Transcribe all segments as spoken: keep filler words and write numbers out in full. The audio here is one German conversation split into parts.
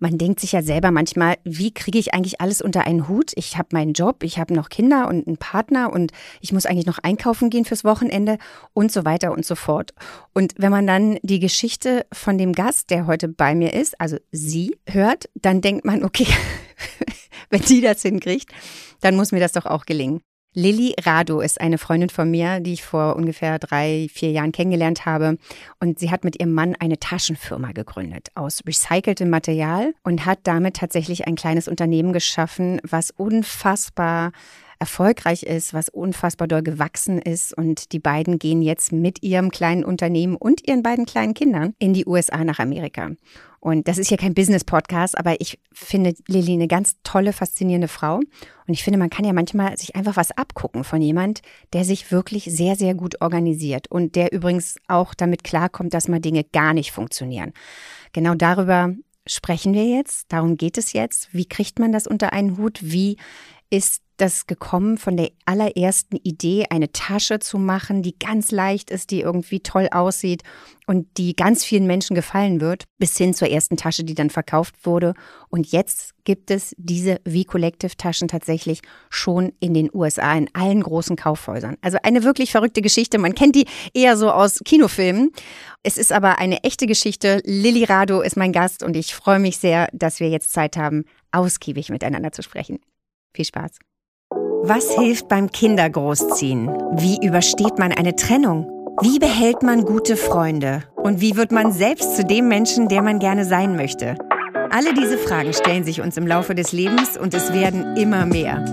Man denkt sich ja selber manchmal, wie kriege ich eigentlich alles unter einen Hut? Ich habe meinen Job, ich habe noch Kinder und einen Partner und ich muss eigentlich noch einkaufen gehen fürs Wochenende und so weiter und so fort. Und wenn man dann die Geschichte von dem Gast, der heute bei mir ist, also sie, hört, dann denkt man, okay, wenn die das hinkriegt, dann muss mir das doch auch gelingen. Lilly Rado ist eine Freundin von mir, die ich vor ungefähr drei, vier Jahren kennengelernt habe. Und sie hat mit ihrem Mann eine Taschenfirma gegründet aus recyceltem Material und hat damit tatsächlich ein kleines Unternehmen geschaffen, was unfassbar erfolgreich ist, was unfassbar doll gewachsen ist. Und die beiden gehen jetzt mit ihrem kleinen Unternehmen und ihren beiden kleinen Kindern in die U S A nach Amerika. Und das ist hier kein Business-Podcast, aber ich finde Lilly eine ganz tolle, faszinierende Frau. Und ich finde, man kann ja manchmal sich einfach was abgucken von jemand, der sich wirklich sehr, sehr gut organisiert und der übrigens auch damit klarkommt, dass mal Dinge gar nicht funktionieren. Genau darüber sprechen wir jetzt. Darum geht es jetzt. Wie kriegt man das unter einen Hut? Wie ist das gekommen von der allerersten Idee, eine Tasche zu machen, die ganz leicht ist, die irgendwie toll aussieht und die ganz vielen Menschen gefallen wird, bis hin zur ersten Tasche, die dann verkauft wurde. Und jetzt gibt es diese V-Collective-Taschen tatsächlich schon in den U S A, in allen großen Kaufhäusern. Also eine wirklich verrückte Geschichte. Man kennt die eher so aus Kinofilmen. Es ist aber eine echte Geschichte. Lilly Rado ist mein Gast und ich freue mich sehr, dass wir jetzt Zeit haben, ausgiebig miteinander zu sprechen. Viel Spaß. Was hilft beim Kindergroßziehen? Wie übersteht man eine Trennung? Wie behält man gute Freunde? Und wie wird man selbst zu dem Menschen, der man gerne sein möchte? Alle diese Fragen stellen sich uns im Laufe des Lebens und es werden immer mehr.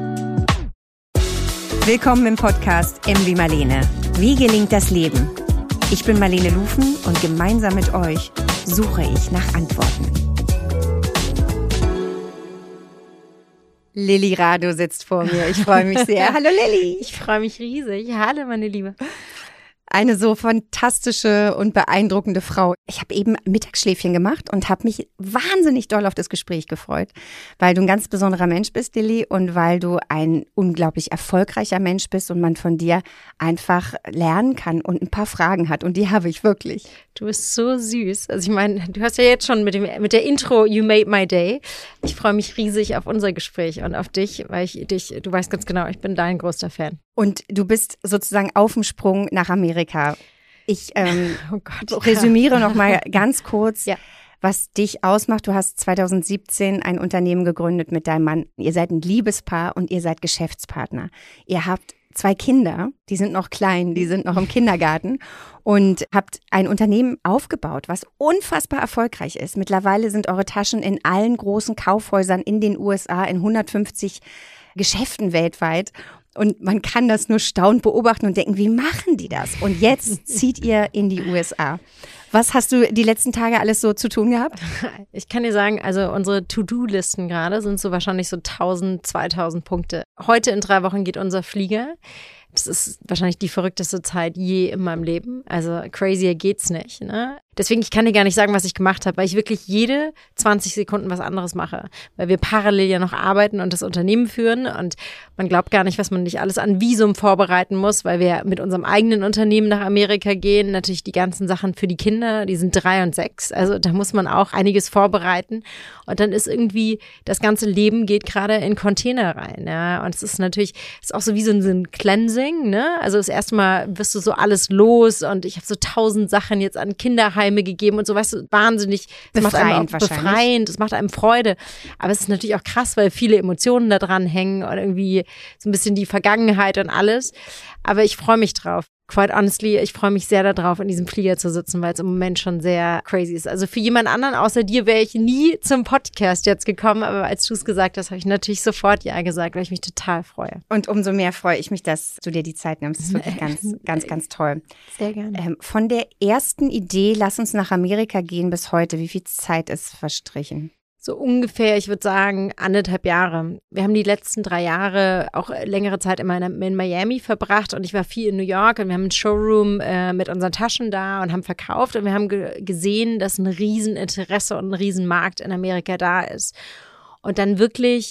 Willkommen im Podcast M wie Marlene. Wie gelingt das Leben? Ich bin Marlene Lufen und gemeinsam mit euch suche ich nach Antworten. Lilly Rado sitzt vor mir. Ich freue mich sehr. Hallo Lilly. Ich freue mich riesig. Hallo meine Liebe. Eine so fantastische und beeindruckende Frau. Ich habe eben Mittagsschläfchen gemacht und habe mich wahnsinnig doll auf das Gespräch gefreut, weil du ein ganz besonderer Mensch bist, Lilly, und weil du ein unglaublich erfolgreicher Mensch bist und man von dir einfach lernen kann und ein paar Fragen hat. Und die habe ich wirklich. Du bist so süß. Also ich meine, du hast ja jetzt schon mit dem mit der Intro You Made My Day. Ich freue mich riesig auf unser Gespräch und auf dich, weil ich dich, du weißt ganz genau, ich bin dein größter Fan. Und du bist sozusagen auf dem Sprung nach Amerika. Ich ähm, oh Gott, resümiere ja. noch mal ganz kurz, ja. was dich ausmacht. Du hast zwanzig siebzehn ein Unternehmen gegründet mit deinem Mann. Ihr seid ein Liebespaar und ihr seid Geschäftspartner. Ihr habt zwei Kinder, die sind noch klein, die sind noch im Kindergarten und habt ein Unternehmen aufgebaut, was unfassbar erfolgreich ist. Mittlerweile sind eure Taschen in allen großen Kaufhäusern in den U S A, in hundertfünfzig Geschäften weltweit. Und man kann das nur staunend beobachten und denken, wie machen die das? Und jetzt zieht ihr in die U S A. Was hast du die letzten Tage alles so zu tun gehabt? Ich kann dir sagen, also unsere To-Do-Listen gerade sind so wahrscheinlich so tausend, zweitausend Punkte. Heute in drei Wochen geht unser Flieger. Das ist wahrscheinlich die verrückteste Zeit je in meinem Leben. Also crazier geht's nicht, ne? Deswegen, ich kann dir gar nicht sagen, was ich gemacht habe, weil ich wirklich jede zwanzig Sekunden was anderes mache. Weil wir parallel ja noch arbeiten und das Unternehmen führen und man glaubt gar nicht, was man nicht alles an Visum vorbereiten muss, weil wir mit unserem eigenen Unternehmen nach Amerika gehen. Natürlich die ganzen Sachen für die Kinder, die sind drei und sechs. Also da muss man auch einiges vorbereiten. Und dann ist irgendwie, das ganze Leben geht gerade in Container rein. Ja? Und es ist natürlich, es ist auch so wie so ein, so ein Cleansing, ne? Also das erste Mal wirst du so alles los und ich habe so tausend Sachen jetzt an Kinderheim gegeben und so, weißt du, wahnsinnig, das macht einem auch befreiend, das macht einem Freude, aber es ist natürlich auch krass, weil viele Emotionen da dran hängen und irgendwie so ein bisschen die Vergangenheit und alles, aber ich freue mich drauf. Quite honestly, ich freue mich sehr darauf, in diesem Flieger zu sitzen, weil es im Moment schon sehr crazy ist. Also für jemand anderen außer dir wäre ich nie zum Podcast jetzt gekommen, aber als du es gesagt hast, habe ich natürlich sofort ja gesagt, weil ich mich total freue. Und umso mehr freue ich mich, dass du dir die Zeit nimmst. Das ist wirklich ganz, ganz, ganz toll. Sehr gerne. Ähm, von der ersten Idee, lass uns nach Amerika gehen, bis heute, wie viel Zeit ist verstrichen? So ungefähr, ich würde sagen, anderthalb Jahre. Wir haben die letzten drei Jahre auch längere Zeit immer in, in Miami verbracht und ich war viel in New York und wir haben einen Showroom äh, mit unseren Taschen da und haben verkauft und wir haben ge- gesehen, dass ein Rieseninteresse und ein Riesenmarkt in Amerika da ist. Und dann wirklich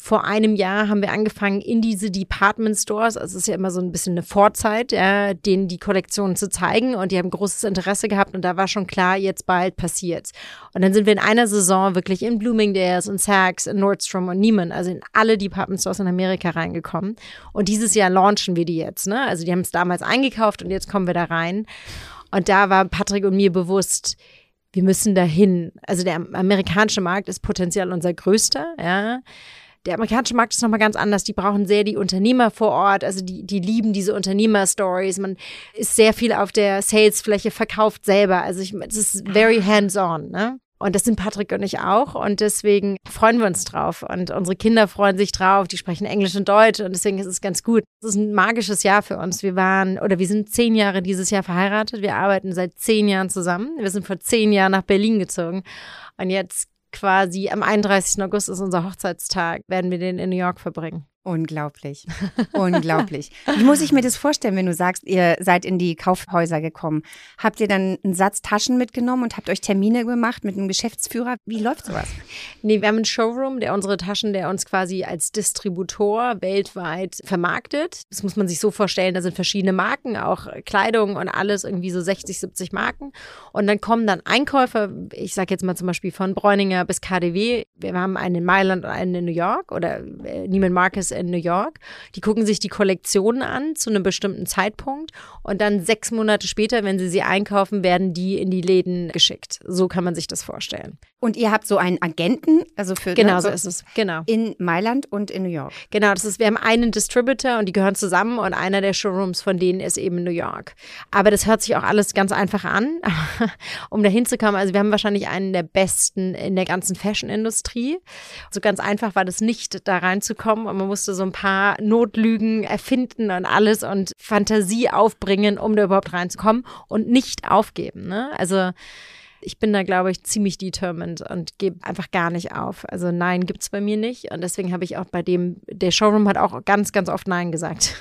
vor einem Jahr haben wir angefangen, in diese Department Stores, also es ist ja immer so ein bisschen eine Vorzeit, ja, denen die Kollektionen zu zeigen und die haben großes Interesse gehabt und da war schon klar, jetzt bald passiert's. Und dann sind wir in einer Saison wirklich in Bloomingdale's und Saks, in Nordstrom und Neiman, also in alle Department Stores in Amerika reingekommen. Und dieses Jahr launchen wir die jetzt, ne? Also die haben es damals eingekauft und jetzt kommen wir da rein. Und da war Patrick und mir bewusst, wir müssen dahin. Also der amerikanische Markt ist potenziell unser größter, ja. Der amerikanische Markt ist nochmal ganz anders. Die brauchen sehr die Unternehmer vor Ort. Also die, die lieben diese Unternehmer-Stories. Man ist sehr viel auf der Salesfläche, verkauft selber. Also ich, es ist very hands-on, ne? Und das sind Patrick und ich auch. Und deswegen freuen wir uns drauf. Und unsere Kinder freuen sich drauf. Die sprechen Englisch und Deutsch. Und deswegen ist es ganz gut. Es ist ein magisches Jahr für uns. Wir waren, oder wir sind zehn Jahre dieses Jahr verheiratet. Wir arbeiten seit zehn Jahren zusammen. Wir sind vor zehn Jahren nach Berlin gezogen. Und jetzt quasi am einunddreißigsten August ist unser Hochzeitstag, werden wir den in New York verbringen. Unglaublich, unglaublich. Wie muss ich mir das vorstellen, wenn du sagst, ihr seid in die Kaufhäuser gekommen? Habt ihr dann einen Satz Taschen mitgenommen und habt euch Termine gemacht mit einem Geschäftsführer? Wie läuft sowas? Nee, wir haben einen Showroom, der unsere Taschen, der uns quasi als Distributor weltweit vermarktet. Das muss man sich so vorstellen, da sind verschiedene Marken, auch Kleidung und alles, irgendwie so sechzig, siebzig Marken. Und dann kommen dann Einkäufer, ich sage jetzt mal zum Beispiel von Bräuninger bis K D W. Wir haben einen in Mailand und einen in New York oder Neiman Marcus in New York. Die gucken sich die Kollektionen an zu einem bestimmten Zeitpunkt und dann sechs Monate später, wenn sie sie einkaufen, werden die in die Läden geschickt. So kann man sich das vorstellen. Und ihr habt so einen Agenten, also für genau ne, so ist es, genau. In Mailand und in New York. Genau, das ist, wir haben einen Distributor und die gehören zusammen und einer der Showrooms von denen ist eben New York. Aber das hört sich auch alles ganz einfach an, um da hinzukommen. Also wir haben wahrscheinlich einen der besten in der ganzen Fashion-Industrie. So ganz einfach war das nicht, da reinzukommen und man musste so ein paar Notlügen erfinden und alles und Fantasie aufbringen, um da überhaupt reinzukommen und nicht aufgeben, ne? Also ich bin da, glaube ich, ziemlich determined und gebe einfach gar nicht auf. Also Nein gibt's bei mir nicht. Und deswegen habe ich auch bei dem, der Showroom hat auch ganz, ganz oft Nein gesagt.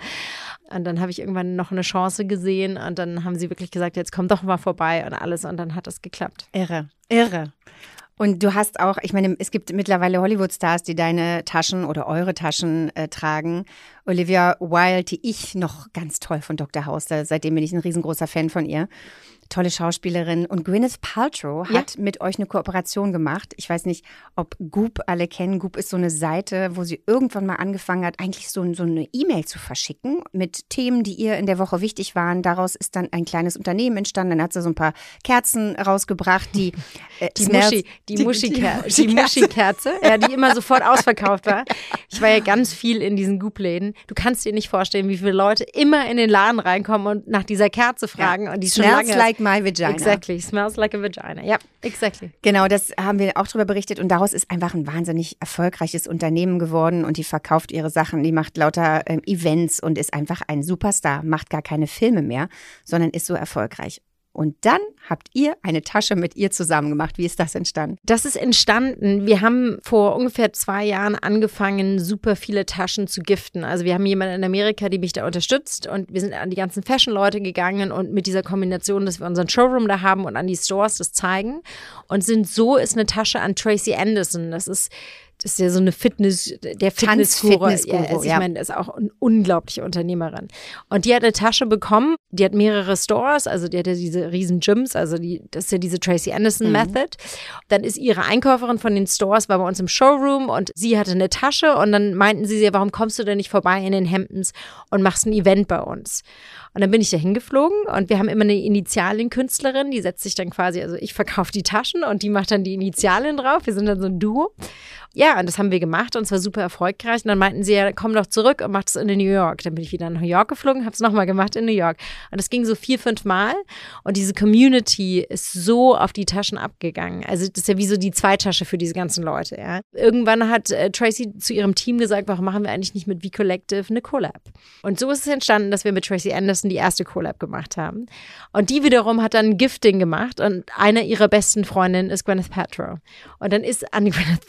Und dann habe ich irgendwann noch eine Chance gesehen und dann haben sie wirklich gesagt, jetzt komm doch mal vorbei und alles. Und dann hat das geklappt. Irre, irre. Und du hast auch, ich meine, es gibt mittlerweile Hollywood-Stars, die deine Taschen oder eure Taschen äh, tragen. Olivia Wilde, die ich noch ganz toll von Doktor House, da, seitdem bin ich ein riesengroßer Fan von ihr. Tolle Schauspielerin. Und Gwyneth Paltrow ja. hat mit euch eine Kooperation gemacht. Ich weiß nicht, ob Goop alle kennen. Goop ist so eine Seite, wo sie irgendwann mal angefangen hat, eigentlich so, so eine E-Mail zu verschicken mit Themen, die ihr in der Woche wichtig waren. Daraus ist dann ein kleines Unternehmen entstanden. Dann hat sie so ein paar Kerzen rausgebracht, die äh, die Muschi, die, die Muschi-Kerze, die Muschi-Kerze, ja, die immer sofort ausverkauft war. Ich war ja ganz viel in diesen Goop-Läden. Du kannst dir nicht vorstellen, wie viele Leute immer in den Laden reinkommen und nach dieser Kerze fragen. Ja. Und die schon Smells lange like my vagina. Exactly, smells like a vagina. Ja, exactly. Genau, das haben wir auch drüber berichtet und daraus ist einfach ein wahnsinnig erfolgreiches Unternehmen geworden und die verkauft ihre Sachen, die macht lauter äh, Events und ist einfach ein Superstar, macht gar keine Filme mehr, sondern ist so erfolgreich. Und dann habt ihr eine Tasche mit ihr zusammen gemacht. Wie ist das entstanden? Das ist entstanden. Wir haben vor ungefähr zwei Jahren angefangen, super viele Taschen zu giften. Also wir haben jemanden in Amerika, die mich da unterstützt und wir sind an die ganzen Fashion-Leute gegangen und mit dieser Kombination, dass wir unseren Showroom da haben und an die Stores das zeigen und sind so ist eine Tasche an Tracy Anderson. Das ist Das ist ja so eine Fitness, der Fitnessguru. Fitness ja, also ich ja. meine, ist auch eine unglaubliche Unternehmerin. Und die hat eine Tasche bekommen, die hat mehrere Stores, also die hat ja diese riesen Gyms, also die, das ist ja diese Tracy Anderson mhm. Method. Dann ist ihre Einkäuferin von den Stores, war bei uns im Showroom und sie hatte eine Tasche und dann meinten sie, ja, warum kommst du denn nicht vorbei in den Hamptons und machst ein Event bei uns? Und dann bin ich da hingeflogen und wir haben immer eine Initialienkünstlerin, die setzt sich dann quasi, also ich verkaufe die Taschen und die macht dann die Initialien drauf. Wir sind dann so ein Duo. Ja, und das haben wir gemacht und es war super erfolgreich. Und dann meinten sie, ja, komm doch zurück und mach das in New York. Dann bin ich wieder nach New York geflogen, habe es nochmal gemacht in New York. Und das ging so vier, fünf Mal. Und diese Community ist so auf die Taschen abgegangen. Also das ist ja wie so die Zweitasche für diese ganzen Leute. Ja. Irgendwann hat äh, Tracy zu ihrem Team gesagt, warum machen wir eigentlich nicht mit V-Collective eine Collab? Und so ist es entstanden, dass wir mit Tracy Anderson die erste Collab gemacht haben. Und die wiederum hat dann Gifting gemacht und eine ihrer besten Freundinnen ist Gwyneth Paltrow. Und dann ist an Gwyneth Paltrow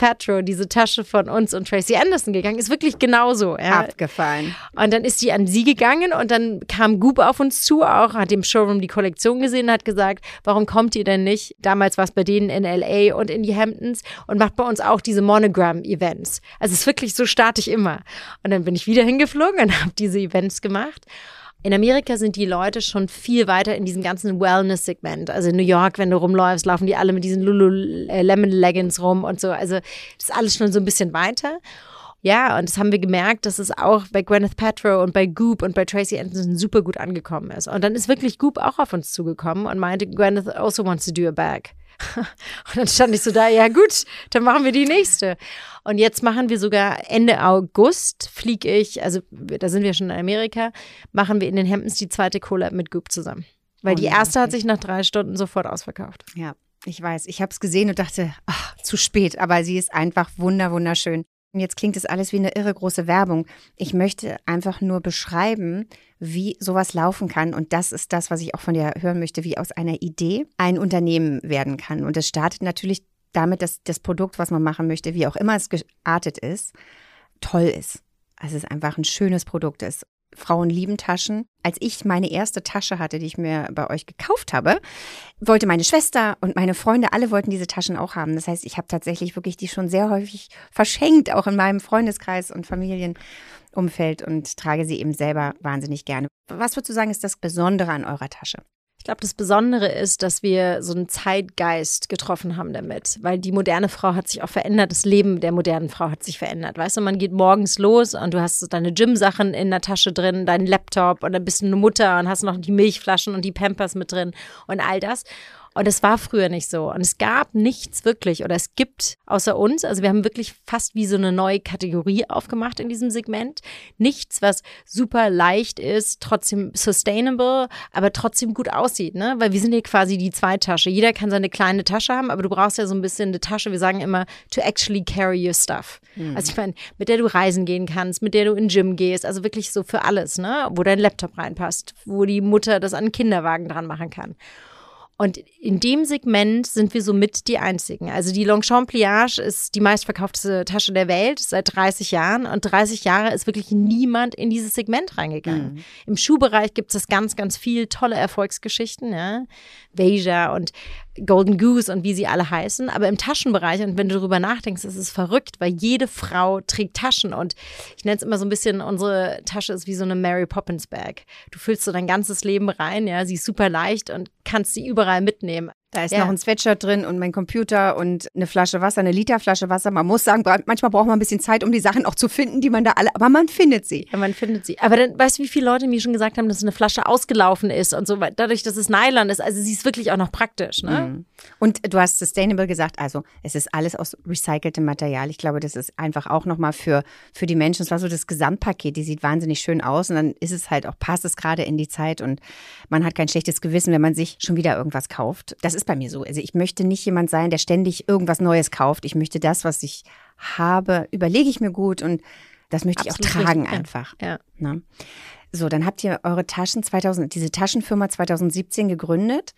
diese Tasche von uns und Tracy Anderson gegangen. Ist wirklich genauso. Ja. Abgefallen. Und dann ist die an sie gegangen und dann kam Goop auf uns zu, auch hat im Showroom die Kollektion gesehen und hat gesagt, warum kommt ihr denn nicht? Damals war es bei denen in L A und in die Hamptons und macht bei uns auch diese Monogram-Events. Also es ist wirklich so starte ich immer. Und dann bin ich wieder hingeflogen und habe diese Events gemacht. In Amerika sind die Leute schon viel weiter in diesem ganzen Wellness-Segment. Also in New York, wenn du rumläufst, laufen die alle mit diesen Lululemon-Leggings rum und so. Also das ist alles schon so ein bisschen weiter. Ja, und das haben wir gemerkt, dass es auch bei Gwyneth Paltrow und bei Goop und bei Tracy Anderson super gut angekommen ist. Und dann ist wirklich Goop auch auf uns zugekommen und meinte, Gwyneth also wants to do a bag. Und dann stand ich so da, ja gut, dann machen wir die nächste. Und jetzt machen wir sogar Ende August, fliege ich, also da sind wir schon in Amerika, machen wir in den Hamptons die zweite Collab mit Goop zusammen. Weil die erste hat sich nach drei Stunden sofort ausverkauft. Ja, ich weiß. Ich habe es gesehen und dachte, ach, zu spät. Aber sie ist einfach wunder, wunderschön. Und jetzt klingt es alles wie eine irre große Werbung. Ich möchte einfach nur beschreiben, wie sowas laufen kann. Und das ist das, was ich auch von dir hören möchte, wie aus einer Idee ein Unternehmen werden kann. Und es startet natürlich damit, dass das Produkt, was man machen möchte, wie auch immer es geartet ist, toll ist. Also es ist einfach ein schönes Produkt ist. Frauen lieben Taschen. Als ich meine erste Tasche hatte, die ich mir bei euch gekauft habe, wollte meine Schwester und meine Freunde, alle wollten diese Taschen auch haben. Das heißt, ich habe tatsächlich wirklich die schon sehr häufig verschenkt, auch in meinem Freundeskreis und Familienumfeld und trage sie eben selber wahnsinnig gerne. Was würdest du sagen, ist das Besondere an eurer Tasche? Ich glaube, das Besondere ist, dass wir so einen Zeitgeist getroffen haben damit, weil die moderne Frau hat sich auch verändert, das Leben der modernen Frau hat sich verändert. Weißt du, man geht morgens los und du hast so deine Gym-Sachen in der Tasche drin, deinen Laptop und dann bist du eine Mutter und hast noch die Milchflaschen und die Pampers mit drin und all das. Und es war früher nicht so. Und es gab nichts wirklich oder es gibt außer uns, also wir haben wirklich fast wie so eine neue Kategorie aufgemacht in diesem Segment. Nichts, was super leicht ist, trotzdem sustainable, aber trotzdem gut aussieht, ne? Weil wir sind hier quasi die Zweitasche. Jeder kann seine kleine Tasche haben, aber du brauchst ja so ein bisschen eine Tasche, wir sagen immer, to actually carry your stuff. Mhm. Also ich meine, mit der du reisen gehen kannst, mit der du in den Gym gehst, also wirklich so für alles, ne? Wo dein Laptop reinpasst, wo die Mutter das an den Kinderwagen dran machen kann. Und in dem Segment sind wir somit die Einzigen. Also die Longchamp Pliage ist die meistverkaufte Tasche der Welt seit dreißig Jahren. Und dreißig Jahre ist wirklich niemand in dieses Segment reingegangen. Mhm. Im Schuhbereich gibt es ganz, ganz viel tolle Erfolgsgeschichten. Ja? Veja und Golden Goose und wie sie alle heißen. Aber im Taschenbereich, und wenn du darüber nachdenkst, ist es verrückt, weil jede Frau trägt Taschen. Und ich nenne es immer so ein bisschen, unsere Tasche ist wie so eine Mary Poppins Bag. Du füllst so dein ganzes Leben rein. Ja, sie ist super leicht und kannst sie überall mitnehmen. Da ist ja. noch ein Sweatshirt drin und mein Computer und eine Flasche Wasser, eine Literflasche Wasser. Man muss sagen, manchmal braucht man ein bisschen Zeit, um die Sachen auch zu finden, die man da alle, aber man findet sie. Ja, man findet sie. Aber dann, weißt du, wie viele Leute mir schon gesagt haben, dass eine Flasche ausgelaufen ist und so, dadurch, dass es Nylon ist. Also sie ist wirklich auch noch praktisch, ne? Mhm. Und du hast sustainable gesagt, also es ist alles aus recyceltem Material. Ich glaube, das ist einfach auch nochmal für, für die Menschen, es war so das Gesamtpaket, die sieht wahnsinnig schön aus und dann ist es halt auch, passt es gerade in die Zeit und man hat kein schlechtes Gewissen, wenn man sich schon wieder irgendwas kauft. Das ist bei mir so. Also ich möchte nicht jemand sein, der ständig irgendwas Neues kauft. Ich möchte das, was ich habe, überlege ich mir gut und das möchte Absolut ich auch tragen richtig, einfach. Ja. Ne? So, dann habt ihr eure Taschen zweitausend, diese Taschenfirma zwanzig siebzehn gegründet.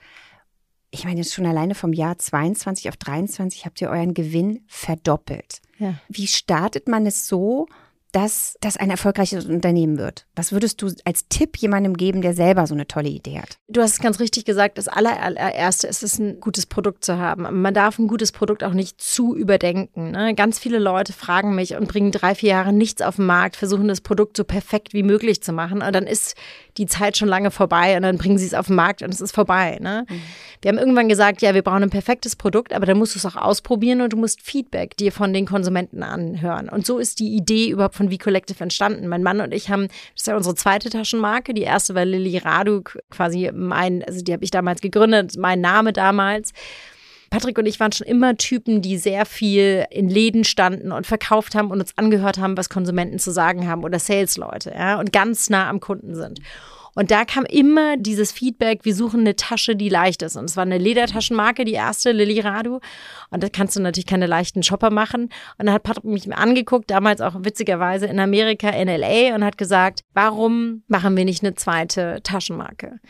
Ich meine, jetzt schon alleine vom Jahr zweiundzwanzig auf dreiundzwanzig habt ihr euren Gewinn verdoppelt. Ja. Wie startet man es so, dass das ein erfolgreiches Unternehmen wird? Was würdest du als Tipp jemandem geben, der selber so eine tolle Idee hat? Du hast es ganz richtig gesagt, das allererste ist es, ein gutes Produkt zu haben. Man darf ein gutes Produkt auch nicht zu überdenken. Ne? Ganz viele Leute fragen mich und bringen drei, vier Jahre nichts auf den Markt, versuchen das Produkt so perfekt wie möglich zu machen und dann ist die Zeit schon lange vorbei und dann bringen sie es auf den Markt und es ist vorbei. Ne? Mhm. Wir haben irgendwann gesagt, ja, wir brauchen ein perfektes Produkt, aber dann musst du es auch ausprobieren und du musst Feedback dir von den Konsumenten anhören. Und so ist die Idee überhaupt von V-Collective entstanden. Mein Mann und ich haben, das ist ja unsere zweite Taschenmarke, die erste war Lilly Radu, quasi mein, also die habe ich damals gegründet, mein Name damals. Patrick und ich waren schon immer Typen, die sehr viel in Läden standen und verkauft haben und uns angehört haben, was Konsumenten zu sagen haben oder Salesleute, ja, und ganz nah am Kunden sind. Und da kam immer dieses Feedback, wir suchen eine Tasche, die leicht ist. Und es war eine Ledertaschenmarke, die erste, Lilly Radu. Und da kannst du natürlich keine leichten Shopper machen. Und dann hat Patrick mich angeguckt, damals auch witzigerweise in Amerika, in L A, und hat gesagt, warum machen wir nicht eine zweite Taschenmarke?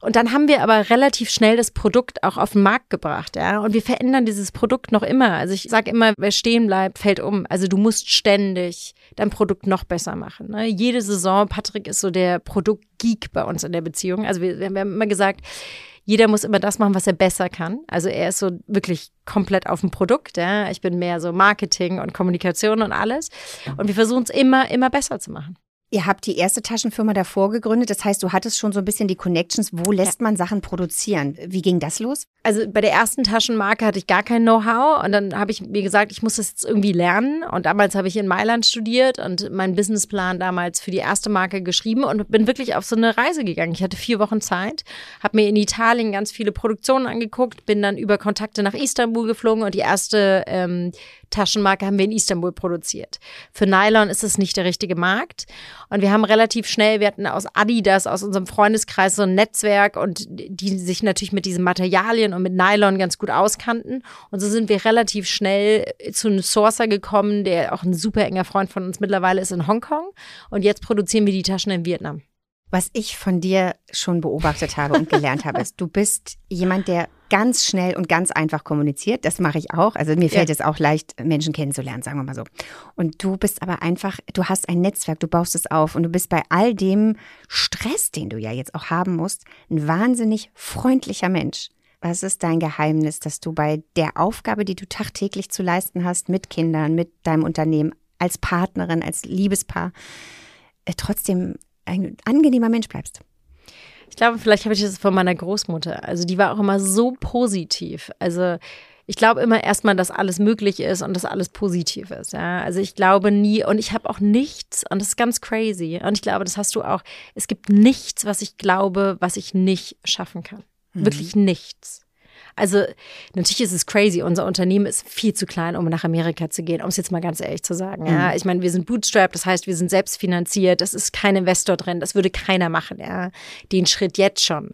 Und dann haben wir aber relativ schnell das Produkt auch auf den Markt gebracht, ja. Und wir verändern dieses Produkt noch immer. Also ich sage immer, wer stehen bleibt, fällt um. Also du musst ständig dein Produkt noch besser machen. Ne? Jede Saison, Patrick ist so der Produktgeek bei uns in der Beziehung. Also wir, wir haben immer gesagt, jeder muss immer das machen, was er besser kann. Also er ist so wirklich komplett auf dem Produkt. Ja? Ich bin mehr so Marketing und Kommunikation und alles. Und wir versuchen es immer, immer besser zu machen. Ihr habt die erste Taschenfirma davor gegründet. Das heißt, du hattest schon so ein bisschen die Connections. Wo lässt man Sachen produzieren? Wie ging das los? Also bei der ersten Taschenmarke hatte ich gar kein Know-how. Und dann habe ich mir gesagt, ich muss das jetzt irgendwie lernen. Und damals habe ich in Mailand studiert und meinen Businessplan damals für die erste Marke geschrieben und bin wirklich auf so eine Reise gegangen. Ich hatte vier Wochen Zeit, habe mir in Italien ganz viele Produktionen angeguckt, bin dann über Kontakte nach Istanbul geflogen und die erste ähm, Taschenmarke haben wir in Istanbul produziert. Für Nylon ist es nicht der richtige Markt. Und wir haben relativ schnell, wir hatten aus Adidas, aus unserem Freundeskreis so ein Netzwerk und die sich natürlich mit diesen Materialien und mit Nylon ganz gut auskannten. Und so sind wir relativ schnell zu einem Sourcer gekommen, der auch ein super enger Freund von uns mittlerweile ist in Hongkong. Und jetzt produzieren wir die Taschen in Vietnam. Was ich von dir schon beobachtet habe und gelernt habe, ist, du bist jemand, der ganz schnell und ganz einfach kommuniziert. Das mache ich auch. Also mir fällt ja. es auch leicht, Menschen kennenzulernen, sagen wir mal so. Und du bist aber einfach, du hast ein Netzwerk, du baust es auf und du bist bei all dem Stress, den du ja jetzt auch haben musst, ein wahnsinnig freundlicher Mensch. Was ist dein Geheimnis, dass du bei der Aufgabe, die du tagtäglich zu leisten hast, mit Kindern, mit deinem Unternehmen, als Partnerin, als Liebespaar, äh, trotzdem ein angenehmer Mensch bleibst? Ich glaube, vielleicht habe ich das von meiner Großmutter. Also die war auch immer so positiv. Also ich glaube immer erstmal, dass alles möglich ist und dass alles positiv ist. Ja? Also ich glaube nie und ich habe auch nichts und das ist ganz crazy. Und ich glaube, das hast du auch. Es gibt nichts, was ich glaube, was ich nicht schaffen kann. Mhm. Wirklich nichts. Also natürlich ist es crazy, unser Unternehmen ist viel zu klein, um nach Amerika zu gehen, um es jetzt mal ganz ehrlich zu sagen. Ja. Ich meine, wir sind bootstrapped, das heißt, wir sind selbst finanziert, es ist kein Investor drin, das würde keiner machen, ja. Den Schritt jetzt schon.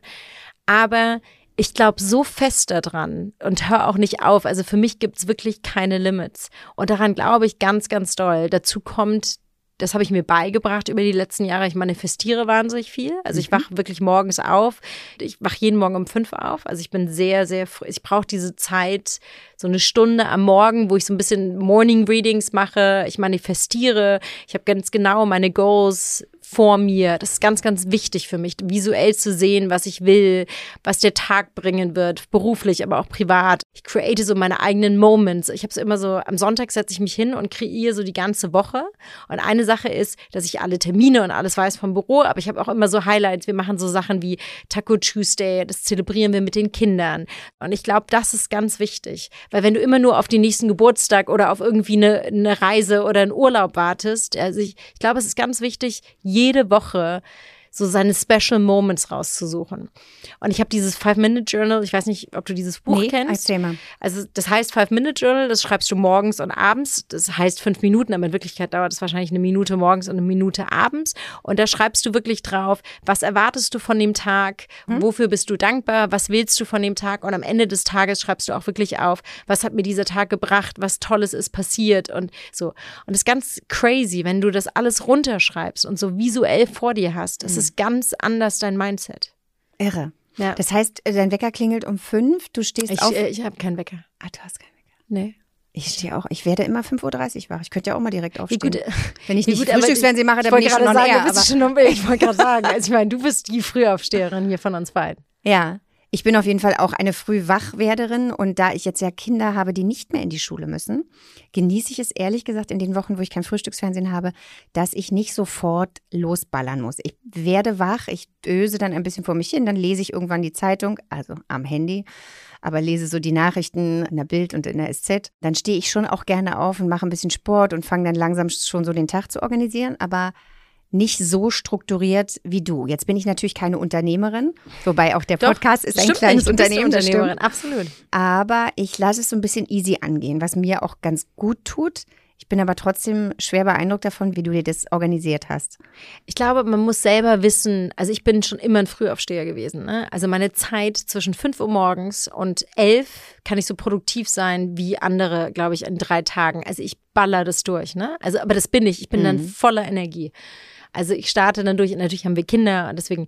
Aber ich glaube so fest daran und höre auch nicht auf. Also für mich gibt es wirklich keine Limits. Und daran glaube ich ganz, ganz doll. Dazu kommt, das habe ich mir beigebracht über die letzten Jahre. Ich manifestiere wahnsinnig viel. Also ich wache wirklich morgens auf. Ich wache jeden Morgen um fünf auf. Also ich bin sehr, sehr früh. Ich brauche diese Zeit, so eine Stunde am Morgen, wo ich so ein bisschen Morning Readings mache. Ich manifestiere. Ich habe ganz genau meine Goals vor mir. Das ist ganz, ganz wichtig für mich, visuell zu sehen, was ich will, was der Tag bringen wird, beruflich, aber auch privat. Ich create so meine eigenen Moments. Ich habe so immer so, am Sonntag setze ich mich hin und kreiere so die ganze Woche. Und eine Sache ist, dass ich alle Termine und alles weiß vom Büro, aber ich habe auch immer so Highlights. Wir machen so Sachen wie Taco Tuesday, das zelebrieren wir mit den Kindern. Und ich glaube, das ist ganz wichtig. Weil wenn du immer nur auf den nächsten Geburtstag oder auf irgendwie eine, eine Reise oder einen Urlaub wartest, also ich, ich glaube, es ist ganz wichtig, jede Woche so seine Special Moments rauszusuchen. Und ich habe dieses Five-Minute-Journal, ich weiß nicht, ob du dieses Buch nee, kennst. Erzähl mal. Also das heißt Five-Minute-Journal, das schreibst du morgens und abends. Das heißt fünf Minuten, aber in Wirklichkeit dauert es wahrscheinlich eine Minute morgens und eine Minute abends. Und da schreibst du wirklich drauf, was erwartest du von dem Tag, hm? Wofür bist du dankbar, was willst du von dem Tag? Und am Ende des Tages schreibst du auch wirklich auf, was hat mir dieser Tag gebracht, was Tolles ist passiert und so. Und das ist ganz crazy, wenn du das alles runterschreibst und so visuell vor dir hast. Das hm. ist ganz anders dein Mindset. Irre. Ja. Das heißt, dein Wecker klingelt um fünf, du stehst ich, auf. Äh, ich habe keinen Wecker. Ah, du hast keinen Wecker. Nee. Ich stehe auch, ich werde immer fünf Uhr dreißig wach. Ich könnte ja auch mal direkt aufstehen. Wie gut, wenn ich wie nicht gut, Frühstücksfernsehen mache, dann ich bin ich schon noch sagen, eher. Du bist schon um, ich wollte gerade sagen, also ich meine, du bist die Frühaufsteherin hier von uns beiden. Ja. Ich bin auf jeden Fall auch eine Frühwachwerderin und da ich jetzt ja Kinder habe, die nicht mehr in die Schule müssen, genieße ich es ehrlich gesagt in den Wochen, wo ich kein Frühstücksfernsehen habe, dass ich nicht sofort losballern muss. Ich werde wach, ich döse dann ein bisschen vor mich hin, dann lese ich irgendwann die Zeitung, also am Handy, aber lese so die Nachrichten in der Bild und in der S Z. Dann stehe ich schon auch gerne auf und mache ein bisschen Sport und fange dann langsam schon so den Tag zu organisieren, aber nicht so strukturiert wie du. Jetzt bin ich natürlich keine Unternehmerin, wobei auch der Podcast Doch, ist ein stimmt, kleines du bist Unternehmen. Unternehmerin, absolut. Aber ich lasse es so ein bisschen easy angehen, was mir auch ganz gut tut. Ich bin aber trotzdem schwer beeindruckt davon, wie du dir das organisiert hast. Ich glaube, man muss selber wissen, also ich bin schon immer ein Frühaufsteher gewesen. Ne? Also meine Zeit zwischen fünf Uhr morgens und elf kann ich so produktiv sein wie andere, glaube ich, in drei Tagen. Also ich baller das durch. Ne? Also, aber das bin ich. Ich bin mhm. dann voller Energie. Also ich starte dann durch und natürlich haben wir Kinder und deswegen,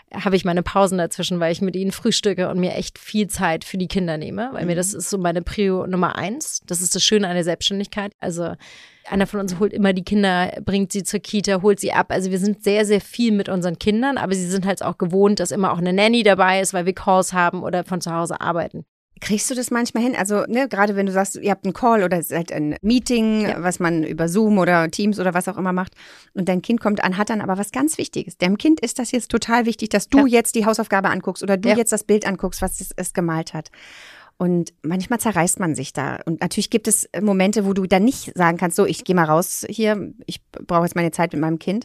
habe ich meine Pausen dazwischen, weil ich mit ihnen frühstücke und mir echt viel Zeit für die Kinder nehme, weil mhm. mir das ist so meine Prio Nummer eins. Das ist das Schöne an der Selbstständigkeit. Also einer von uns holt immer die Kinder, bringt sie zur Kita, holt sie ab. Also wir sind sehr, sehr viel mit unseren Kindern, aber sie sind halt auch gewohnt, dass immer auch eine Nanny dabei ist, weil wir Calls haben oder von zu Hause arbeiten. Kriegst du das manchmal hin? Also ne, gerade wenn du sagst, ihr habt einen Call oder es ist halt ein Meeting, ja. was man über Zoom oder Teams oder was auch immer macht und dein Kind kommt an, hat dann aber was ganz Wichtiges. Dem Kind ist das jetzt total wichtig, dass du ja. jetzt die Hausaufgabe anguckst oder du ja. jetzt das Bild anguckst, was es, es gemalt hat. Und manchmal zerreißt man sich da. Und natürlich gibt es Momente, wo du dann nicht sagen kannst, so, ich gehe mal raus hier, ich brauche jetzt meine Zeit mit meinem Kind.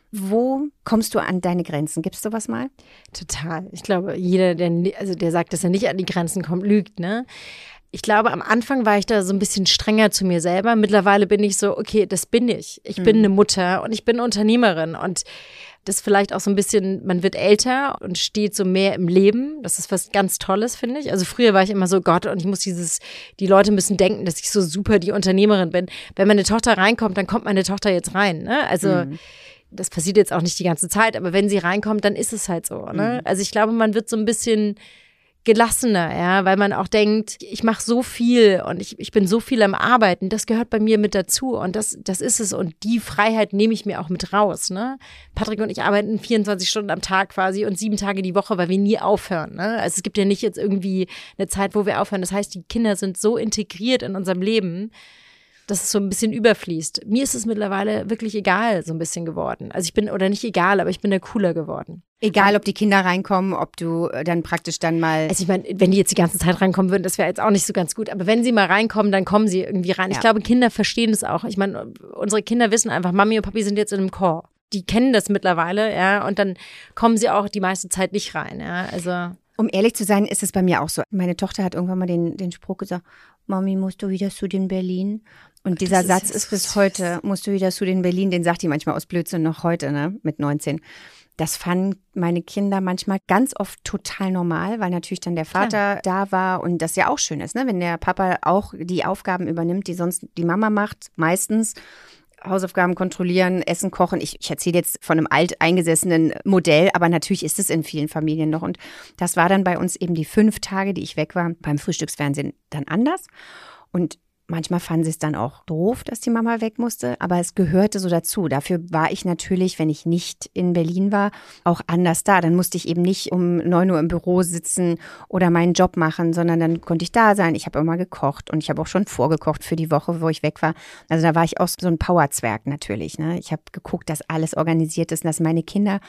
Wo kommst du an deine Grenzen? Gibst du was mal? Total. Ich glaube, jeder, der, also der sagt, dass er nicht an die Grenzen kommt, lügt, ne? Ich glaube, am Anfang war ich da so ein bisschen strenger zu mir selber. Mittlerweile bin ich so, okay, das bin ich. Ich mhm. bin eine Mutter und ich bin Unternehmerin und das vielleicht auch so ein bisschen, man wird älter und steht so mehr im Leben. Das ist was ganz Tolles, finde ich. Also früher war ich immer so, Gott, und ich muss dieses, die Leute müssen denken, dass ich so super die Unternehmerin bin. Wenn meine Tochter reinkommt, dann kommt meine Tochter jetzt rein, ne? Also mhm. das passiert jetzt auch nicht die ganze Zeit, aber wenn sie reinkommt, dann ist es halt so, ne? Mhm. Also ich glaube, man wird so ein bisschen gelassener, ja, weil man auch denkt, ich mache so viel und ich, ich bin so viel am Arbeiten, das gehört bei mir mit dazu und das, das ist es und die Freiheit nehme ich mir auch mit raus, ne? Patrick und ich arbeiten vierundzwanzig Stunden am Tag quasi und sieben Tage die Woche, weil wir nie aufhören, ne? Also es gibt ja nicht jetzt irgendwie eine Zeit, wo wir aufhören. Das heißt, die Kinder sind so integriert in unserem Leben, dass es so ein bisschen überfließt. Mir ist es mittlerweile wirklich egal, so ein bisschen geworden. Also ich bin, oder nicht egal, aber ich bin da cooler geworden. Egal, ob die Kinder reinkommen, ob du dann praktisch dann mal… Also ich meine, wenn die jetzt die ganze Zeit reinkommen würden, das wäre jetzt auch nicht so ganz gut. Aber wenn sie mal reinkommen, dann kommen sie irgendwie rein. Ja. Ich glaube, Kinder verstehen das auch. Ich meine, unsere Kinder wissen einfach, Mami und Papi sind jetzt in einem Call. Die kennen das mittlerweile, ja, und dann kommen sie auch die meiste Zeit nicht rein, ja, also… Um ehrlich zu sein, ist es bei mir auch so. Meine Tochter hat irgendwann mal den, den Spruch gesagt, Mami, musst du wieder zu den Berlin? Und dieser ist Satz ist bis heute, musst du wieder zu den Berlin, den sagt die manchmal aus Blödsinn noch heute, ne, mit neunzehn. Das fanden meine Kinder manchmal ganz oft total normal, weil natürlich dann der Vater Klar. da war und das ja auch schön ist, ne, wenn der Papa auch die Aufgaben übernimmt, die sonst die Mama macht, meistens. Hausaufgaben kontrollieren, Essen kochen. Ich, ich erzähle jetzt von einem alteingesessenen Modell, aber natürlich ist es in vielen Familien noch. Und das war dann bei uns eben die fünf Tage, die ich weg war, beim Frühstücksfernsehen dann anders. Und manchmal fanden sie es dann auch doof, dass die Mama weg musste, aber es gehörte so dazu. Dafür war ich natürlich, wenn ich nicht in Berlin war, auch anders da. Dann musste ich eben nicht um neun Uhr im Büro sitzen oder meinen Job machen, sondern dann konnte ich da sein. Ich habe immer gekocht und ich habe auch schon vorgekocht für die Woche, wo ich weg war. Also da war ich auch so ein Powerzwerg natürlich, ne? Ich habe geguckt, dass alles organisiert ist und dass meine Kinder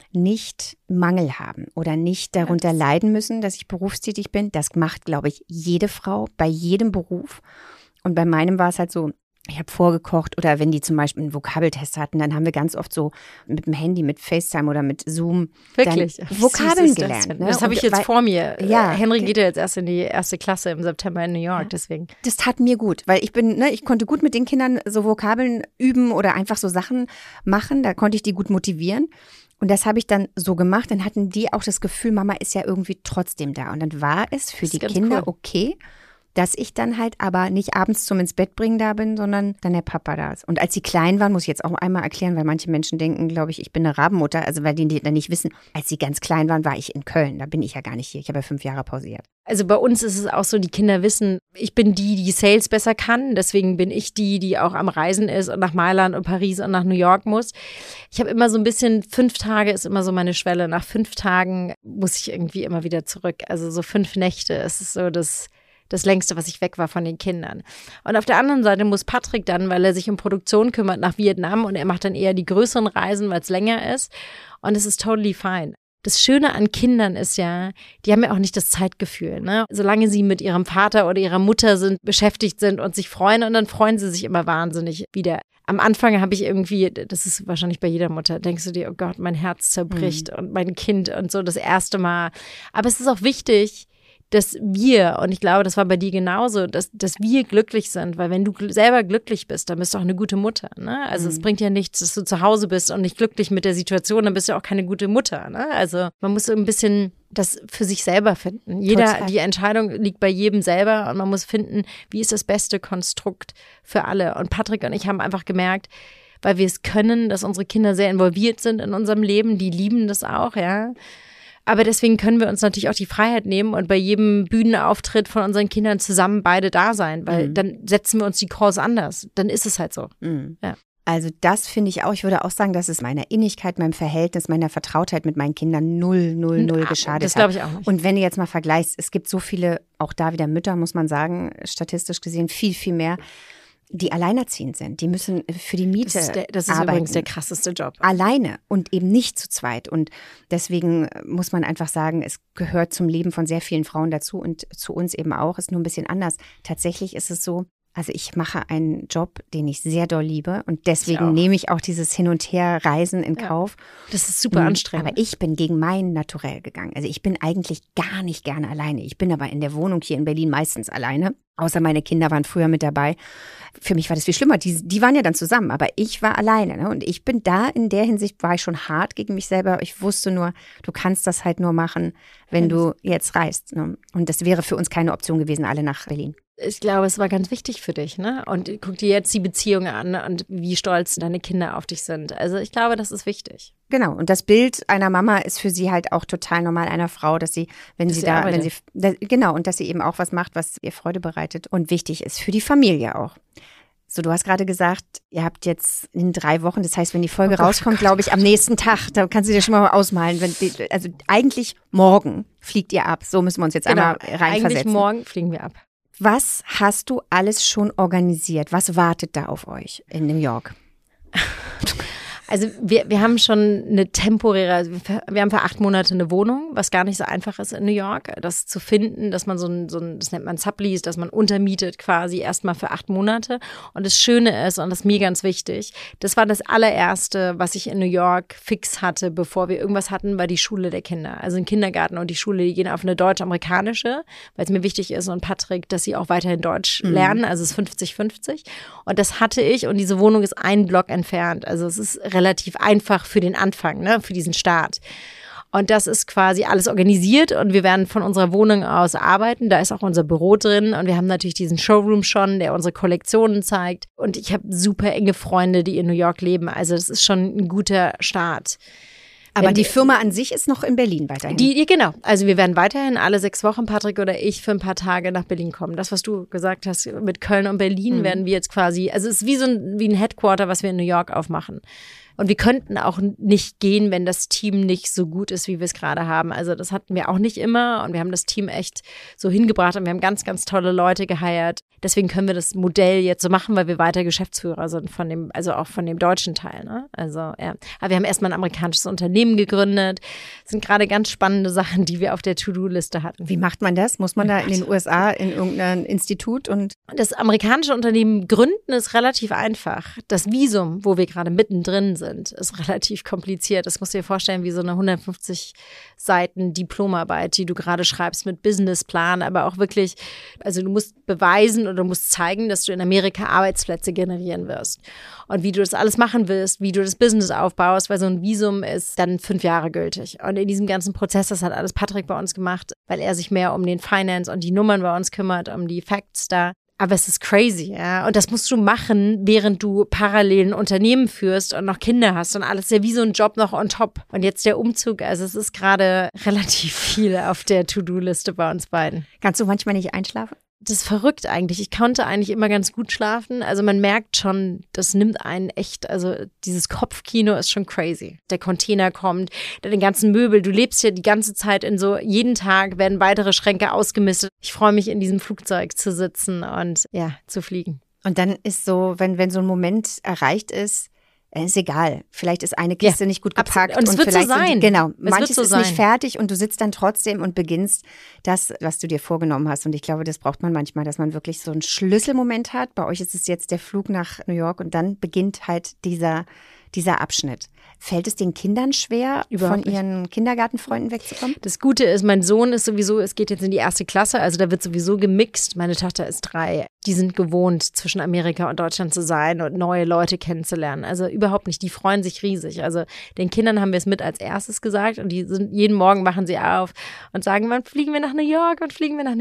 nicht Mangel haben oder nicht darunter leiden müssen, dass ich berufstätig bin. Das macht, glaube ich, jede Frau bei jedem Beruf. Und bei meinem war es halt so, ich habe vorgekocht oder wenn die zum Beispiel einen Vokabeltest hatten, dann haben wir ganz oft so mit dem Handy, mit FaceTime oder mit Zoom Wirklich? dann Vokabeln gelernt. Das, ne? das habe ich jetzt weil, vor mir. Ja, Henry geht ja jetzt erst in die erste Klasse im September in New York, ja. deswegen. Das tat mir gut, weil ich bin, ne, ich konnte gut mit den Kindern so Vokabeln üben oder einfach so Sachen machen, da konnte ich die gut motivieren. Und das habe ich dann so gemacht, dann hatten die auch das Gefühl, Mama ist ja irgendwie trotzdem da. Und dann war es für die Kinder cool. okay, dass ich dann halt aber nicht abends zum ins Bett bringen da bin, sondern dann der Papa da ist. Und als sie klein waren, muss ich jetzt auch einmal erklären, weil manche Menschen denken, glaube ich, ich bin eine Rabenmutter, also weil die dann nicht wissen, als sie ganz klein waren, war ich in Köln, da bin ich ja gar nicht hier, ich habe ja fünf Jahre pausiert. Also bei uns ist es auch so, die Kinder wissen, ich bin die, die Sales besser kann, deswegen bin ich die, die auch am Reisen ist und nach Mailand und Paris und nach New York muss. Ich habe immer so ein bisschen, fünf Tage ist immer so meine Schwelle, nach fünf Tagen muss ich irgendwie immer wieder zurück, also so fünf Nächte ist es so das Das längste, was ich weg war von den Kindern. Und auf der anderen Seite muss Patrick dann, weil er sich um Produktion kümmert, nach Vietnam und er macht dann eher die größeren Reisen, weil es länger ist. Und es ist totally fine. Das Schöne an Kindern ist ja, die haben ja auch nicht das Zeitgefühl, ne? Solange sie mit ihrem Vater oder ihrer Mutter sind, beschäftigt sind und sich freuen und dann freuen sie sich immer wahnsinnig wieder. Am Anfang habe ich irgendwie, das ist wahrscheinlich bei jeder Mutter, denkst du dir, oh Gott, mein Herz zerbricht mhm. und mein Kind und so das erste Mal. Aber es ist auch wichtig, dass wir, und ich glaube, das war bei dir genauso, dass, dass wir glücklich sind, weil wenn du gl- selber glücklich bist, dann bist du auch eine gute Mutter, ne? Also mhm. es bringt ja nichts, dass du zu Hause bist und nicht glücklich mit der Situation, dann bist du auch keine gute Mutter, ne? Also man muss so ein bisschen das für sich selber finden. Jeder, Total. Die Entscheidung liegt bei jedem selber und man muss finden, wie ist das beste Konstrukt für alle. Und Patrick und ich haben einfach gemerkt, weil wir es können, dass unsere Kinder sehr involviert sind in unserem Leben, die lieben das auch, ja. Aber deswegen können wir uns natürlich auch die Freiheit nehmen und bei jedem Bühnenauftritt von unseren Kindern zusammen beide da sein, weil mhm. dann setzen wir uns die Calls anders. Dann ist es halt so. Mhm. Ja. Also das finde ich auch, ich würde auch sagen, dass es meiner Innigkeit, meinem Verhältnis, meiner Vertrautheit mit meinen Kindern null, null, null geschadet hat. Das glaube ich auch nicht. Und wenn du jetzt mal vergleichst, es gibt so viele, auch da wieder Mütter, muss man sagen, statistisch gesehen viel, viel mehr, die alleinerziehend sind. Die müssen für die Miete Das ist, der, das ist arbeiten. übrigens der krasseste Job. Alleine und eben nicht zu zweit. Und deswegen muss man einfach sagen, es gehört zum Leben von sehr vielen Frauen dazu und zu uns eben auch, ist nur ein bisschen anders. Tatsächlich ist es so, also ich mache einen Job, den ich sehr doll liebe und deswegen ich nehme ich auch dieses Hin- und Her-Reisen in Kauf. Ja, das ist super anstrengend. Aber ich bin gegen mein Naturell gegangen. Also ich bin eigentlich gar nicht gerne alleine. Ich bin aber in der Wohnung hier in Berlin meistens alleine. Außer meine Kinder waren früher mit dabei. Für mich war das viel schlimmer. Die, die waren ja dann zusammen, aber ich war alleine. Ne? Und ich bin da, in der Hinsicht war ich schon hart gegen mich selber. Ich wusste nur, du kannst das halt nur machen, wenn du jetzt reist. Ne? Und das wäre für uns keine Option gewesen, alle nach Berlin. Ich glaube, es war ganz wichtig für dich, ne? Und guck dir jetzt die Beziehung an und wie stolz deine Kinder auf dich sind. Also ich glaube, das ist wichtig. Genau. Und das Bild einer Mama ist für sie halt auch total normal, einer Frau, dass sie, wenn dass sie, sie da, arbeitet. wenn sie, da, genau, und dass sie eben auch was macht, was ihr Freude bereitet und wichtig ist für die Familie auch. So, du hast gerade gesagt, ihr habt jetzt in drei Wochen, das heißt, wenn die Folge oh Gott, rauskommt, oh glaube ich, am nächsten Tag, da kannst du dir schon mal ausmalen, wenn die, also eigentlich morgen fliegt ihr ab. So müssen wir uns jetzt genau, einmal reinversetzen. Eigentlich morgen fliegen wir ab. Was hast du alles schon organisiert? Was wartet da auf euch in New York? Also wir, wir haben schon eine temporäre, also wir haben für acht Monate eine Wohnung, was gar nicht so einfach ist in New York, das zu finden, dass man so ein, so ein das nennt man Sublease, dass man untermietet quasi erstmal für acht Monate. Und das Schöne ist, und das ist mir ganz wichtig, das war das allererste, was ich in New York fix hatte, bevor wir irgendwas hatten, war die Schule der Kinder. Also ein Kindergarten und die Schule, die gehen auf eine deutsch-amerikanische, weil es mir wichtig ist und Patrick, dass sie auch weiterhin Deutsch mhm. lernen, also es ist fünfzig fünfzig. Und das hatte ich und diese Wohnung ist einen Block entfernt, also es ist relativ einfach für den Anfang, ne, für diesen Start. Und das ist quasi alles organisiert und wir werden von unserer Wohnung aus arbeiten. Da ist auch unser Büro drin und wir haben natürlich diesen Showroom schon, der unsere Kollektionen zeigt. Und ich habe super enge Freunde, die in New York leben. Also das ist schon ein guter Start. Aber Wenn die Firma an sich ist noch in Berlin weiterhin? Die, genau. Also wir werden weiterhin alle sechs Wochen, Patrick oder ich, für ein paar Tage nach Berlin kommen. Das, was du gesagt hast mit Köln und Berlin, mhm. werden wir jetzt quasi, also es ist wie so ein, wie ein Headquarter, was wir in New York aufmachen. Und wir könnten auch nicht gehen, wenn das Team nicht so gut ist, wie wir es gerade haben. Also das hatten wir auch nicht immer und wir haben das Team echt so hingebracht und wir haben ganz, ganz tolle Leute geheiert. Deswegen können wir das Modell jetzt so machen, weil wir weiter Geschäftsführer sind von dem, also auch von dem deutschen Teil. Ne? Also ja, aber wir haben erstmal ein amerikanisches Unternehmen gegründet. Das sind gerade ganz spannende Sachen, die wir auf der To-Do-Liste hatten. Wie macht man das? Muss man da in den U S A in irgendein Institut und das amerikanische Unternehmen gründen ist relativ einfach. Das Visum, wo wir gerade mittendrin sind, ist relativ kompliziert. Das musst du dir vorstellen, wie so eine hundertfünfzig Seiten Diplomarbeit, die du gerade schreibst mit Businessplan, aber auch wirklich, also du musst beweisen oder du musst zeigen, dass du in Amerika Arbeitsplätze generieren wirst. Und wie du das alles machen willst, wie du das Business aufbaust, weil so ein Visum ist dann fünf Jahre gültig. Und in diesem ganzen Prozess, das hat alles Patrick bei uns gemacht, weil er sich mehr um den Finance und die Nummern bei uns kümmert, um die Facts da. Aber es ist crazy, ja. Und das musst du machen, während du parallel ein Unternehmen führst und noch Kinder hast und alles ja wie so ein Job noch on top. Und jetzt der Umzug, also es ist gerade relativ viel auf der To-Do-Liste bei uns beiden. Kannst du manchmal nicht einschlafen? Das ist verrückt eigentlich. Ich konnte eigentlich immer ganz gut schlafen. Also man merkt schon, das nimmt einen echt, also dieses Kopfkino ist schon crazy. Der Container kommt, den ganzen Möbel. Du lebst ja die ganze Zeit in so, jeden Tag werden weitere Schränke ausgemistet. Ich freue mich, in diesem Flugzeug zu sitzen und ja, zu fliegen. Und dann ist so, wenn, wenn so ein Moment erreicht ist, ist egal. Vielleicht ist eine Kiste ja, nicht gut gepackt. Und es wird vielleicht so sein. Die, genau. Es manches so ist sein. nicht fertig und du sitzt dann trotzdem und beginnst das, was du dir vorgenommen hast. Und ich glaube, das braucht man manchmal, dass man wirklich so einen Schlüsselmoment hat. Bei euch ist es jetzt der Flug nach New York und dann beginnt halt dieser, dieser Abschnitt. Fällt es den Kindern schwer, Überhaupt von ihren nicht. Kindergartenfreunden wegzukommen? Das Gute ist, mein Sohn ist sowieso, es geht jetzt in die erste Klasse, also da wird sowieso gemixt. Meine Tochter ist drei. Die sind gewohnt, zwischen Amerika und Deutschland zu sein und neue Leute kennenzulernen. Also überhaupt nicht. Die freuen sich riesig. Also den Kindern haben wir es mit als erstes gesagt und die sind jeden Morgen machen sie auf und sagen, wann fliegen wir nach New York, wann fliegen wir nach New York?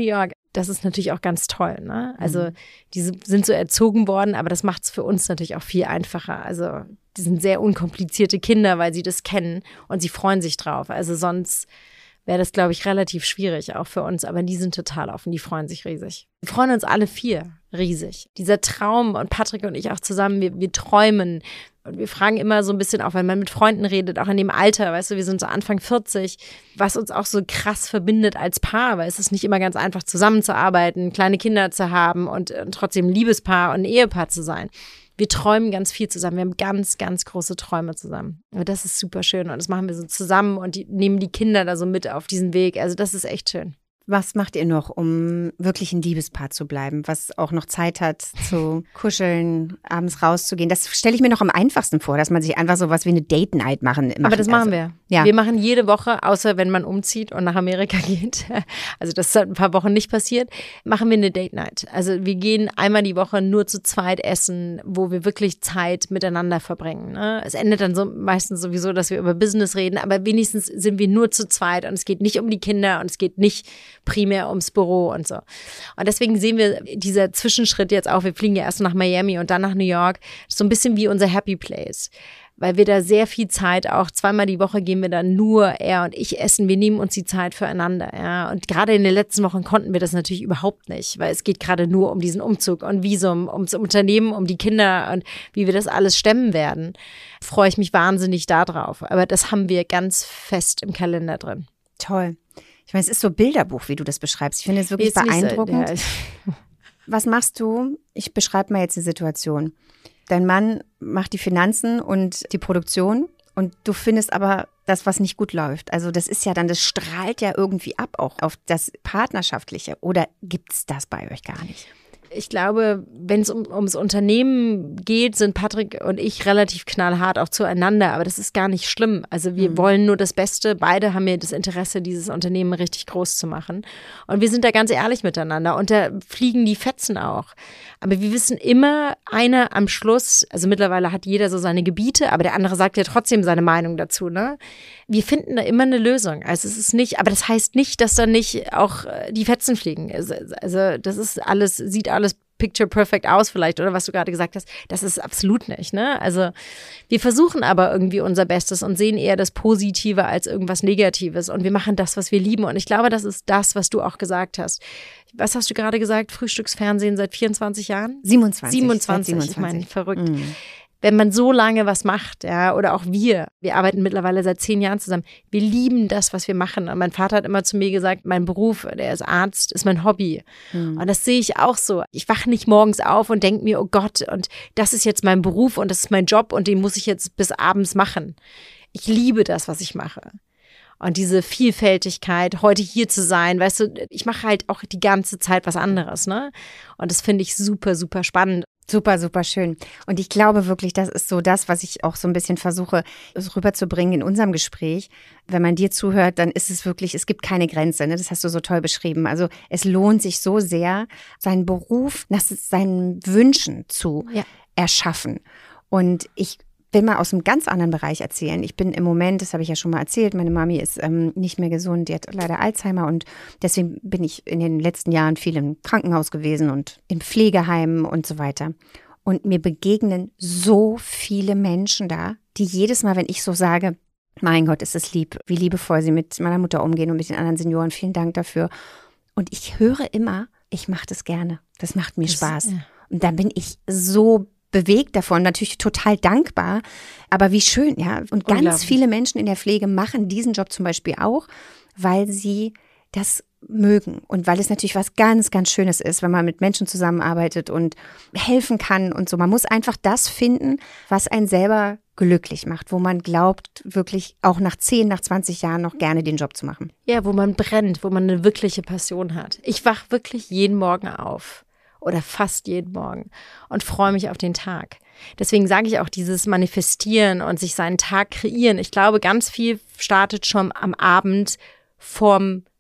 das ist natürlich auch ganz toll, ne? Also mhm. die sind so erzogen worden, aber das macht es für uns natürlich auch viel einfacher. Also die sind sehr unkomplizierte Kinder, weil sie das kennen und sie freuen sich drauf. Also sonst wäre das, glaube ich, relativ schwierig, auch für uns. Aber die sind total offen, die freuen sich riesig. Wir freuen uns alle vier riesig. Dieser Traum, und Patrick und ich auch zusammen, wir, wir träumen. Und wir fragen immer so ein bisschen, auch wenn man mit Freunden redet, auch in dem Alter, weißt du, wir sind so Anfang vierzig, was uns auch so krass verbindet als Paar, weil es ist nicht immer ganz einfach zusammenzuarbeiten, kleine Kinder zu haben und, und trotzdem ein Liebespaar und ein Ehepaar zu sein. Wir träumen ganz viel zusammen, wir haben ganz, ganz große Träume zusammen. Und das ist super schön und das machen wir so zusammen und die, nehmen die Kinder da so mit auf diesen Weg. Also das ist echt schön. Was macht ihr noch, um wirklich ein Liebespaar zu bleiben, was auch noch Zeit hat zu kuscheln, abends rauszugehen? Das stelle ich mir noch am einfachsten vor, dass man sich einfach so was wie eine Date-Night machen. machen Aber das machen also, wir. Ja. Wir machen jede Woche, außer wenn man umzieht und nach Amerika geht, also das ist seit ein paar Wochen nicht passiert, machen wir eine Date-Night. Also wir gehen einmal die Woche nur zu zweit essen, wo wir wirklich Zeit miteinander verbringen. Ne? Es endet dann so meistens sowieso, dass wir über Business reden, aber wenigstens sind wir nur zu zweit und es geht nicht um die Kinder und es geht nicht primär ums Büro und so. Und deswegen sehen wir dieser Zwischenschritt jetzt auch, wir fliegen ja erst nach Miami und dann nach New York, so ein bisschen wie unser Happy Place, weil wir da sehr viel Zeit auch, zweimal die Woche gehen wir dann nur, er und ich essen, wir nehmen uns die Zeit füreinander, ja. Und gerade in den letzten Wochen konnten wir das natürlich überhaupt nicht, weil es geht gerade nur um diesen Umzug und Visum, ums Unternehmen, um die Kinder und wie wir das alles stemmen werden. Freue ich mich wahnsinnig darauf. Aber das haben wir ganz fest im Kalender drin. Toll. Ich meine, es ist so Bilderbuch, wie du das beschreibst. Ich finde es wirklich beeindruckend. So, ja. Was machst du? Ich beschreibe mal jetzt die Situation. Dein Mann macht die Finanzen und die Produktion und du findest aber das, was nicht gut läuft. Also das ist ja dann, das strahlt ja irgendwie ab auch auf das Partnerschaftliche. Oder gibt es das bei euch gar nicht? Ich glaube, wenn es um, ums Unternehmen geht, sind Patrick und ich relativ knallhart auch zueinander, aber das ist gar nicht schlimm. Also wir mhm. wollen nur das Beste. Beide haben ja das Interesse, dieses Unternehmen richtig groß zu machen. Und wir sind da ganz ehrlich miteinander und da fliegen die Fetzen auch. Aber wir wissen immer, einer am Schluss, also mittlerweile hat jeder so seine Gebiete, aber der andere sagt ja trotzdem seine Meinung dazu, ne? Wir finden da immer eine Lösung. Also es ist nicht, aber das heißt nicht, dass da nicht auch die Fetzen fliegen. Also, also das ist alles, sieht alles picture perfect aus vielleicht, oder was du gerade gesagt hast. Das ist absolut nicht, ne? Also wir versuchen aber irgendwie unser Bestes und sehen eher das Positive als irgendwas Negatives und wir machen das, was wir lieben und ich glaube, das ist das, was du auch gesagt hast. Was hast du gerade gesagt? Frühstücksfernsehen seit vierundzwanzig Jahren? siebenundzwanzig. siebenundzwanzig, siebenundzwanzig. Ich meine, verrückt. Mm. Wenn man so lange was macht, ja, oder auch wir, wir arbeiten mittlerweile seit zehn Jahren zusammen, wir lieben das, was wir machen. Und mein Vater hat immer zu mir gesagt, mein Beruf, der ist Arzt, ist mein Hobby. Mhm. Und das sehe ich auch so. Ich wache nicht morgens auf und denke mir, oh Gott, und das ist jetzt mein Beruf und das ist mein Job und den muss ich jetzt bis abends machen. Ich liebe das, was ich mache. Und diese Vielfältigkeit, heute hier zu sein, weißt du, ich mache halt auch die ganze Zeit was anderes, ne? Und das finde ich super, super spannend. Super, super schön. Und ich glaube wirklich, das ist so das, was ich auch so ein bisschen versuche rüberzubringen in unserem Gespräch. Wenn man dir zuhört, dann ist es wirklich, es gibt keine Grenze, ne? Das hast du so toll beschrieben. Also es lohnt sich so sehr, seinen Beruf nach seinen Wünschen zu ja. erschaffen. Und ich will mal aus einem ganz anderen Bereich erzählen. Ich bin im Moment, das habe ich ja schon mal erzählt, meine Mami ist ähm, nicht mehr gesund, die hat leider Alzheimer und deswegen bin ich in den letzten Jahren viel im Krankenhaus gewesen und in Pflegeheimen und so weiter. Und mir begegnen so viele Menschen da, die jedes Mal, wenn ich so sage, mein Gott, ist es lieb, wie liebevoll sie mit meiner Mutter umgehen und mit den anderen Senioren, vielen Dank dafür. Und ich höre immer, ich mache das gerne, das macht mir das, Spaß. Ja. Und dann bin ich so bewegt davon, natürlich total dankbar, aber wie schön, ja. Und ganz viele Menschen in der Pflege machen diesen Job zum Beispiel auch, weil sie das mögen und weil es natürlich was ganz, ganz Schönes ist, wenn man mit Menschen zusammenarbeitet und helfen kann und so. Man muss einfach das finden, was einen selber glücklich macht, wo man glaubt, wirklich auch nach zehn, nach zwanzig Jahren noch gerne den Job zu machen. Ja, wo man brennt, wo man eine wirkliche Passion hat. Ich wach wirklich jeden Morgen auf. Oder fast jeden Morgen und freue mich auf den Tag. Deswegen sage ich auch dieses Manifestieren und sich seinen Tag kreieren. Ich glaube, ganz viel startet schon am Abend vorm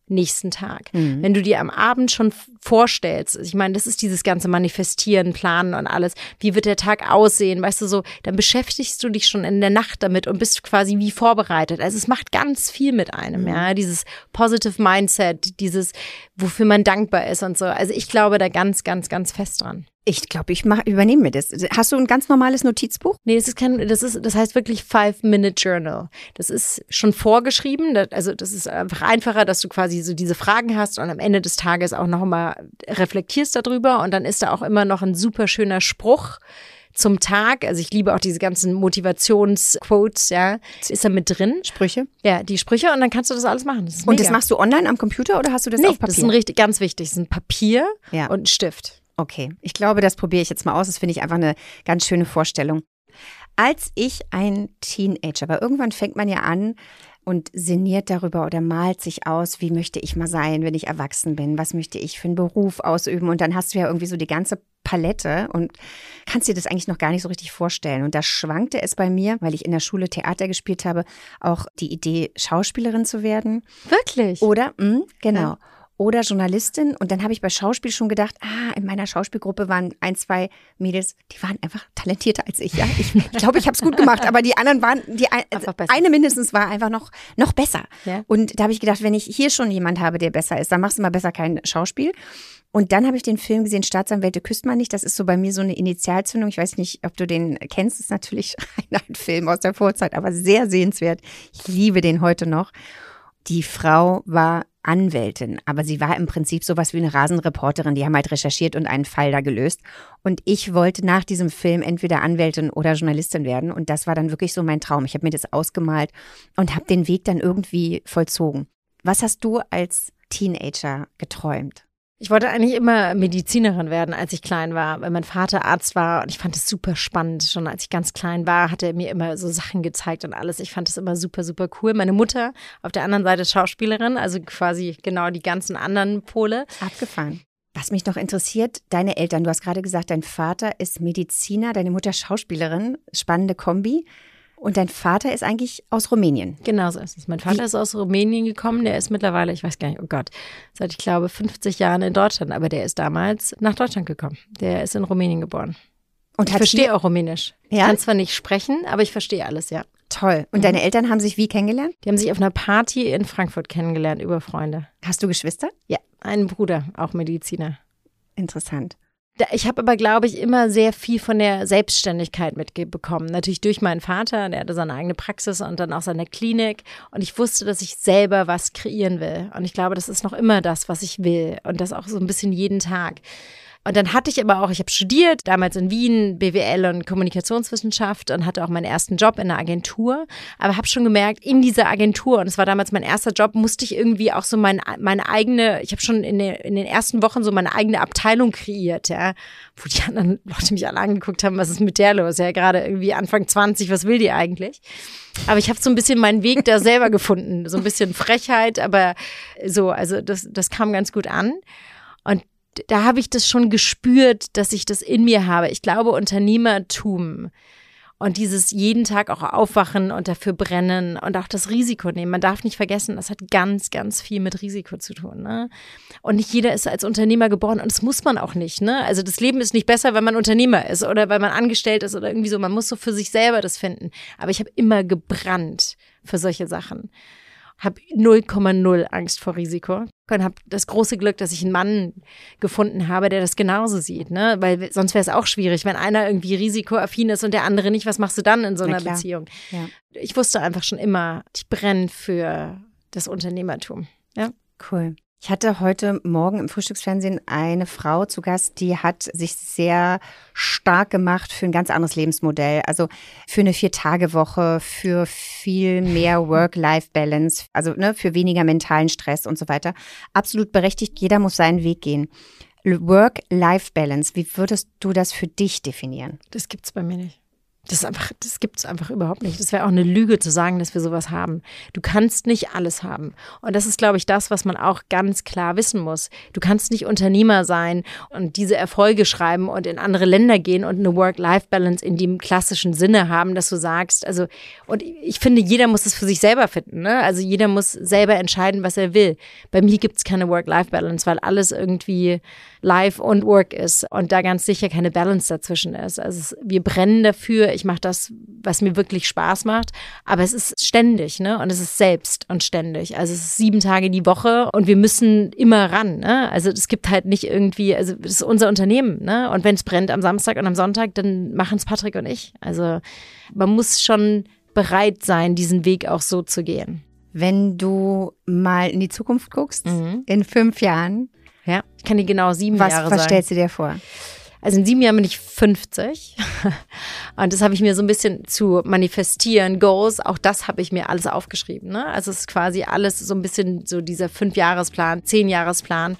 nächsten Tag. Mhm. Wenn du dir am Abend schon vorstellst, ich meine, das ist dieses ganze Manifestieren, Planen und alles, wie wird der Tag aussehen, weißt du so, dann beschäftigst du dich schon in der Nacht damit und bist quasi wie vorbereitet. Also es macht ganz viel mit einem, mhm. ja, dieses Positive Mindset, dieses, wofür man dankbar ist und so. Also ich glaube da ganz, ganz, ganz fest dran. Ich glaube, ich mach, übernehme mir das. Hast du ein ganz normales Notizbuch? Nee, das ist kein, das ist, das heißt wirklich Five-Minute-Journal. Das ist schon vorgeschrieben. Also das ist einfach einfacher, dass du quasi so diese Fragen hast und am Ende des Tages auch noch mal reflektierst darüber. Und dann ist da auch immer noch ein super schöner Spruch zum Tag. Also ich liebe auch diese ganzen Motivationsquotes, ja. Ist da mit drin. Sprüche? Ja, die Sprüche und dann kannst du das alles machen. Das und mega. Das machst du online am Computer oder hast du das nee, auf Papier? Das ist ein richtig, ganz wichtig. Das ist ein Papier ja. und ein Stift. Okay, ich glaube, das probiere ich jetzt mal aus. Das finde ich einfach eine ganz schöne Vorstellung. Als ich ein Teenager war, irgendwann fängt man ja an und sinniert darüber oder malt sich aus, wie möchte ich mal sein, wenn ich erwachsen bin, was möchte ich für einen Beruf ausüben und dann hast du ja irgendwie so die ganze Palette und kannst dir das eigentlich noch gar nicht so richtig vorstellen. Und da schwankte es bei mir, weil ich in der Schule Theater gespielt habe, auch die Idee, Schauspielerin zu werden. Wirklich? Oder, mh, genau. Ja. Oder Journalistin. Und dann habe ich bei Schauspiel schon gedacht, ah, in meiner Schauspielgruppe waren ein, zwei Mädels, die waren einfach talentierter als ich. Ja, ich glaube, ich, glaub, ich habe es gut gemacht, aber die anderen waren, die ein, eine mindestens war einfach noch, noch besser. Ja. Und da habe ich gedacht, wenn ich hier schon jemand habe, der besser ist, dann machst du mal besser kein Schauspiel. Und dann habe ich den Film gesehen, Staatsanwälte küsst man nicht. Das ist so bei mir so eine Initialzündung. Ich weiß nicht, ob du den kennst. Das ist natürlich ein Film aus der Vorzeit, aber sehr sehenswert. Ich liebe den heute noch. Die Frau war Anwältin, aber sie war im Prinzip sowas wie eine Rasenreporterin. Die haben halt recherchiert und einen Fall da gelöst. Und ich wollte nach diesem Film entweder Anwältin oder Journalistin werden. Und das war dann wirklich so mein Traum. Ich habe mir das ausgemalt und habe den Weg dann irgendwie vollzogen. Was hast du als Teenager geträumt? Ich wollte eigentlich immer Medizinerin werden, als ich klein war, weil mein Vater Arzt war und ich fand es super spannend. Schon als ich ganz klein war, hat er mir immer so Sachen gezeigt und alles. Ich fand es immer super, super cool. Meine Mutter auf der anderen Seite Schauspielerin, also quasi genau die ganzen anderen Pole. Abgefahren. Was mich noch interessiert, deine Eltern, du hast gerade gesagt, dein Vater ist Mediziner, deine Mutter Schauspielerin, spannende Kombi. Und dein Vater ist eigentlich aus Rumänien. Genau so ist es. Mein Vater Wie? ist aus Rumänien gekommen. Der ist mittlerweile, ich weiß gar nicht, oh Gott, seit ich glaube fünfzig Jahren in Deutschland. Aber der ist damals nach Deutschland gekommen. Der ist in Rumänien geboren. Und ich verstehe auch Rumänisch. Ja? Ich kann zwar nicht sprechen, aber ich verstehe alles, ja. Toll. Und mhm. deine Eltern haben sich wie kennengelernt? Die haben sich auf einer Party in Frankfurt kennengelernt über Freunde. Hast du Geschwister? Ja, einen Bruder, auch Mediziner. Interessant. Ich habe aber, glaube ich, immer sehr viel von der Selbstständigkeit mitbekommen. Natürlich durch meinen Vater, der hatte seine eigene Praxis und dann auch seine Klinik. Und ich wusste, dass ich selber was kreieren will. Und ich glaube, das ist noch immer das, was ich will. Und das auch so ein bisschen jeden Tag. Und dann hatte ich aber auch, ich habe studiert, damals in Wien, B W L und Kommunikationswissenschaft und hatte auch meinen ersten Job in einer Agentur. Aber habe schon gemerkt, in dieser Agentur, und es war damals mein erster Job, musste ich irgendwie auch so mein, meine eigene, ich habe schon in den, in den ersten Wochen so meine eigene Abteilung kreiert, ja, wo die anderen Leute mich alle angeguckt haben, was ist mit der los? Ja, gerade irgendwie Anfang zwanzig, was will die eigentlich? Aber ich habe so ein bisschen meinen Weg da selber gefunden, so ein bisschen Frechheit, aber so, also das, das kam ganz gut an. Und da habe ich das schon gespürt, dass ich das in mir habe. Ich glaube, Unternehmertum und dieses jeden Tag auch aufwachen und dafür brennen und auch das Risiko nehmen. Man darf nicht vergessen, das hat ganz, ganz viel mit Risiko zu tun, ne? Und nicht jeder ist als Unternehmer geboren und das muss man auch nicht, ne? Also das Leben ist nicht besser, wenn man Unternehmer ist oder weil man angestellt ist oder irgendwie so. Man muss so für sich selber das finden. Aber ich habe immer gebrannt für solche Sachen. Habe null Komma null Angst vor Risiko und habe das große Glück, dass ich einen Mann gefunden habe, der das genauso sieht, ne? Weil sonst wäre es auch schwierig, wenn einer irgendwie risikoaffin ist und der andere nicht. Was machst du dann in so einer Beziehung? Ja. Ich wusste einfach schon immer, ich brenne für das Unternehmertum. Ja, cool. Ich hatte heute Morgen im Frühstücksfernsehen eine Frau zu Gast, die hat sich sehr stark gemacht für ein ganz anderes Lebensmodell. Also für eine Vier-Tage-Woche, für viel mehr Work-Life-Balance, also ne, für weniger mentalen Stress und so weiter. Absolut berechtigt, jeder muss seinen Weg gehen. Work-Life-Balance, wie würdest du das für dich definieren? Das gibt's bei mir nicht. Das ist einfach, das gibt es einfach überhaupt nicht. Das wäre auch eine Lüge zu sagen, dass wir sowas haben. Du kannst nicht alles haben. Und das ist, glaube ich, das, was man auch ganz klar wissen muss. Du kannst nicht Unternehmer sein und diese Erfolge schreiben und in andere Länder gehen und eine Work-Life-Balance in dem klassischen Sinne haben, dass du sagst, also, und ich finde, jeder muss es für sich selber finden, ne? Also jeder muss selber entscheiden, was er will. Bei mir gibt es keine Work-Life-Balance, weil alles irgendwie Life und Work ist und da ganz sicher keine Balance dazwischen ist. Also es, wir brennen dafür, ich mache das, was mir wirklich Spaß macht, aber es ist ständig, ne? Und es ist selbst und ständig. Also es ist sieben Tage die Woche und wir müssen immer ran, ne? Also es gibt halt nicht irgendwie, also es ist unser Unternehmen, ne? Und wenn es brennt am Samstag und am Sonntag, dann machen es Patrick und ich. Also man muss schon bereit sein, diesen Weg auch so zu gehen. Wenn du mal in die Zukunft guckst, mhm. in fünf Jahren, ja, ich kann dir genau sieben was, Jahre was sagen. Was stellst du dir vor? Also in sieben Jahren bin ich fünfzig und das habe ich mir so ein bisschen zu manifestieren, Goals, auch das habe ich mir alles aufgeschrieben, ne? Also es ist quasi alles so ein bisschen so dieser Fünfjahresplan, Zehnjahresplan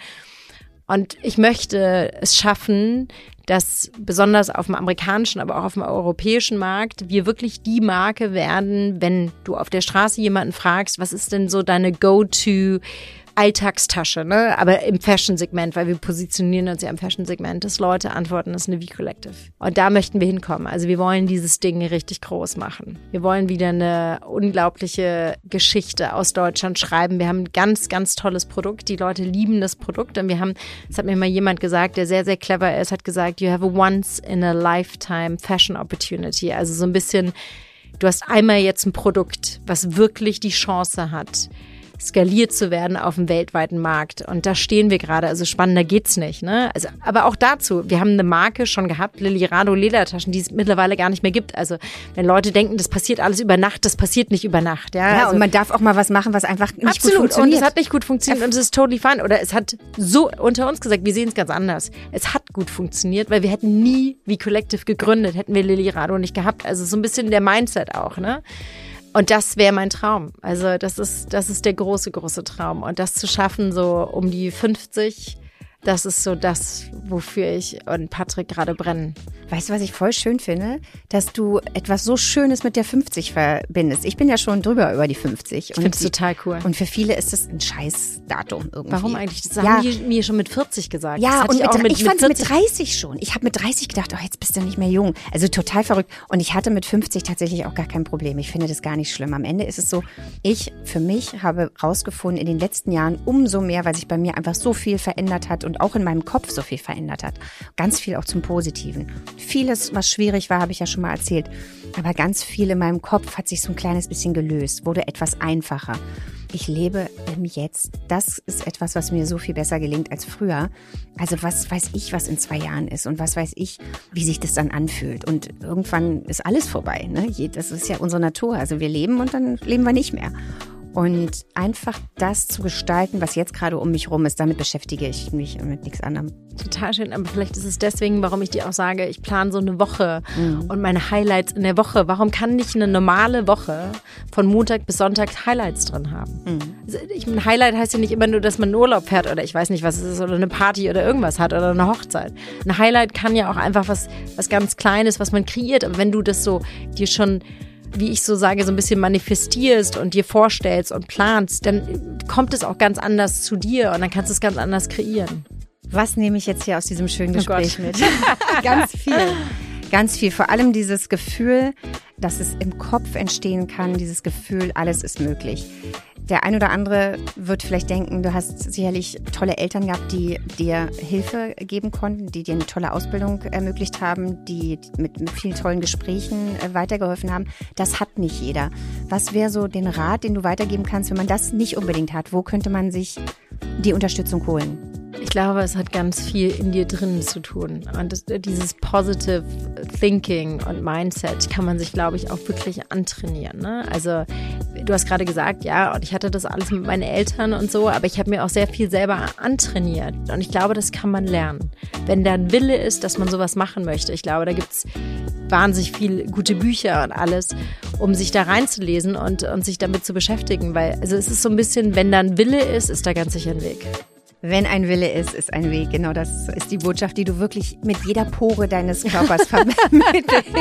und ich möchte es schaffen, dass besonders auf dem amerikanischen, aber auch auf dem europäischen Markt wir wirklich die Marke werden, wenn du auf der Straße jemanden fragst, was ist denn so deine Go-to Alltagstasche, ne? Aber im Fashion-Segment, weil wir positionieren uns ja im Fashion-Segment, dass Leute antworten, das ist eine V-Collective. Und da möchten wir hinkommen. Also wir wollen dieses Ding richtig groß machen. Wir wollen wieder eine unglaubliche Geschichte aus Deutschland schreiben. Wir haben ein ganz, ganz tolles Produkt. Die Leute lieben das Produkt. Und wir haben, das hat mir mal jemand gesagt, der sehr, sehr clever ist, hat gesagt, you have a once in a lifetime fashion opportunity. Also so ein bisschen, du hast einmal jetzt ein Produkt, was wirklich die Chance hat, skaliert zu werden auf dem weltweiten Markt. Und da stehen wir gerade. Also spannender geht's nicht, ne? Also, aber auch dazu, wir haben eine Marke schon gehabt, Lilirado Ledertaschen, die es mittlerweile gar nicht mehr gibt. Also wenn Leute denken, das passiert alles über Nacht, das passiert nicht über Nacht. Ja, ja also, und man darf auch mal was machen, was einfach nicht absolut. gut funktioniert. Und es hat nicht gut funktioniert und es ist totally fine. Oder es hat so unter uns gesagt, wir sehen es ganz anders. Es hat gut funktioniert, weil wir hätten nie wie Collective gegründet, hätten wir Lilirado nicht gehabt. Also so ein bisschen der Mindset auch, ne? Und das wäre mein Traum. Also das ist, das ist der große, große Traum. Und das zu schaffen, so um die fünfzig, das ist so das, wofür ich und Patrick gerade brennen. Weißt du, was ich voll schön finde? Dass du etwas so Schönes mit der fünfzig verbindest. Ich bin ja schon drüber über die fünfzig. Ich finde es total cool. Und für viele ist das ein Scheißdatum irgendwie. Warum eigentlich? Das ja. haben die mir schon mit vierzig gesagt. Ja, und ich, mit, mit, ich fand es mit dreißig schon. Ich habe mit dreißig gedacht, oh, jetzt bist du nicht mehr jung. Also total verrückt. Und ich hatte mit fünfzig tatsächlich auch gar kein Problem. Ich finde das gar nicht schlimm. Am Ende ist es so, ich für mich habe rausgefunden in den letzten Jahren umso mehr, weil sich bei mir einfach so viel verändert hat und auch in meinem Kopf so viel verändert hat. Ganz viel auch zum Positiven. Vieles, was schwierig war, habe ich ja schon mal erzählt. Aber ganz viel in meinem Kopf hat sich so ein kleines bisschen gelöst, wurde etwas einfacher. Ich lebe im Jetzt. Das ist etwas, was mir so viel besser gelingt als früher. Also was weiß ich, was in zwei Jahren ist und was weiß ich, wie sich das dann anfühlt. Und irgendwann ist alles vorbei, ne? Das ist ja unsere Natur. Also wir leben und dann leben wir nicht mehr. Und einfach das zu gestalten, was jetzt gerade um mich rum ist, damit beschäftige ich mich und mit nichts anderem. Total schön, aber vielleicht ist es deswegen, warum ich dir auch sage, ich plane so eine Woche mhm. und meine Highlights in der Woche. Warum kann nicht eine normale Woche von Montag bis Sonntag Highlights drin haben? Mhm. Also ich, ein Highlight heißt ja nicht immer nur, dass man in Urlaub fährt oder ich weiß nicht, was es ist, oder eine Party oder irgendwas hat oder eine Hochzeit. Ein Highlight kann ja auch einfach was, was ganz Kleines, was man kreiert. Aber wenn du das so dir schon, wie ich so sage, so ein bisschen manifestierst und dir vorstellst und planst, dann kommt es auch ganz anders zu dir und dann kannst du es ganz anders kreieren. Was nehme ich jetzt hier aus diesem schönen Gespräch oh mit? Ganz viel. Ganz viel. Vor allem dieses Gefühl, dass es im Kopf entstehen kann, dieses Gefühl, alles ist möglich. Der ein oder andere wird vielleicht denken, du hast sicherlich tolle Eltern gehabt, die dir Hilfe geben konnten, die dir eine tolle Ausbildung ermöglicht haben, die mit, mit vielen tollen Gesprächen weitergeholfen haben. Das hat nicht jeder. Was wäre so den Rat, den du weitergeben kannst, wenn man das nicht unbedingt hat? Wo könnte man sich die Unterstützung holen? Ich glaube, es hat ganz viel in dir drin zu tun. Und das, dieses Positive Thinking und Mindset kann man sich, glaube ich, auch wirklich antrainieren. Ne? Also du hast gerade gesagt, ja, und ich hatte das alles mit meinen Eltern und so, aber ich habe mir auch sehr viel selber antrainiert. Und ich glaube, das kann man lernen. Wenn da ein Wille ist, dass man sowas machen möchte. Ich glaube, da gibt es wahnsinnig viele gute Bücher und alles, um sich da reinzulesen und, und sich damit zu beschäftigen. Weil also es ist so ein bisschen, wenn da ein Wille ist, ist da ganz sicher ein Weg. Wenn ein Wille ist, ist ein Weg. Genau, das ist die Botschaft, die du wirklich mit jeder Pore deines Körpers vermittelst.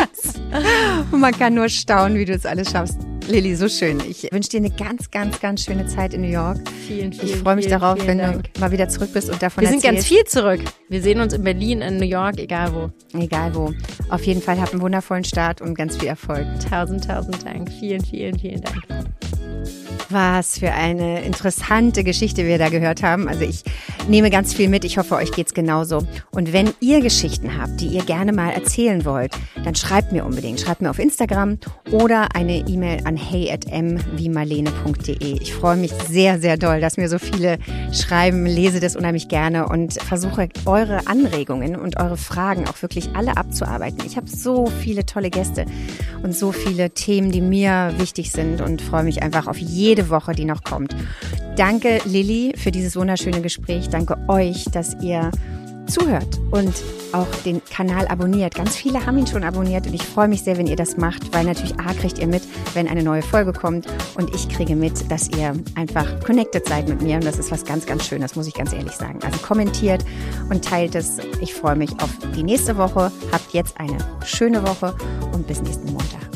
Und man kann nur staunen, wie du das alles schaffst. Lilly, so schön. Ich wünsche dir eine ganz, ganz, ganz schöne Zeit in New York. Vielen, vielen, Ich freue mich vielen, darauf, vielen wenn Dank. du mal wieder zurück bist und davon Wir sind erzählst. ganz viel zurück. Wir sehen uns in Berlin, in New York, egal wo. Egal wo. Auf jeden Fall habt einen wundervollen Start und ganz viel Erfolg. Tausend, tausend Dank. Vielen, vielen, vielen Dank. Was für eine interessante Geschichte wir da gehört haben. Also ich nehme ganz viel mit. Ich hoffe, euch geht's genauso. Und wenn ihr Geschichten habt, die ihr gerne mal erzählen wollt, dann schreibt mir unbedingt. Schreibt mir auf Instagram oder eine E-Mail an hey at m wie marlene punkt de. Ich freue mich sehr, sehr doll, dass mir so viele schreiben, lese das unheimlich gerne und versuche eure Anregungen und eure Fragen auch wirklich alle abzuarbeiten. Ich habe so viele tolle Gäste und so viele Themen, die mir wichtig sind und freue mich einfach auf jede Woche, die noch kommt. Danke, Lilly, für dieses wunderschöne Gespräch. Danke euch, dass ihr zuhört und auch den Kanal abonniert. Ganz viele haben ihn schon abonniert und ich freue mich sehr, wenn ihr das macht, weil natürlich A, kriegt ihr mit, wenn eine neue Folge kommt und ich kriege mit, dass ihr einfach connected seid mit mir und das ist was ganz, ganz Schönes, muss ich ganz ehrlich sagen. Also kommentiert und teilt es. Ich freue mich auf die nächste Woche. Habt jetzt eine schöne Woche und bis nächsten Montag.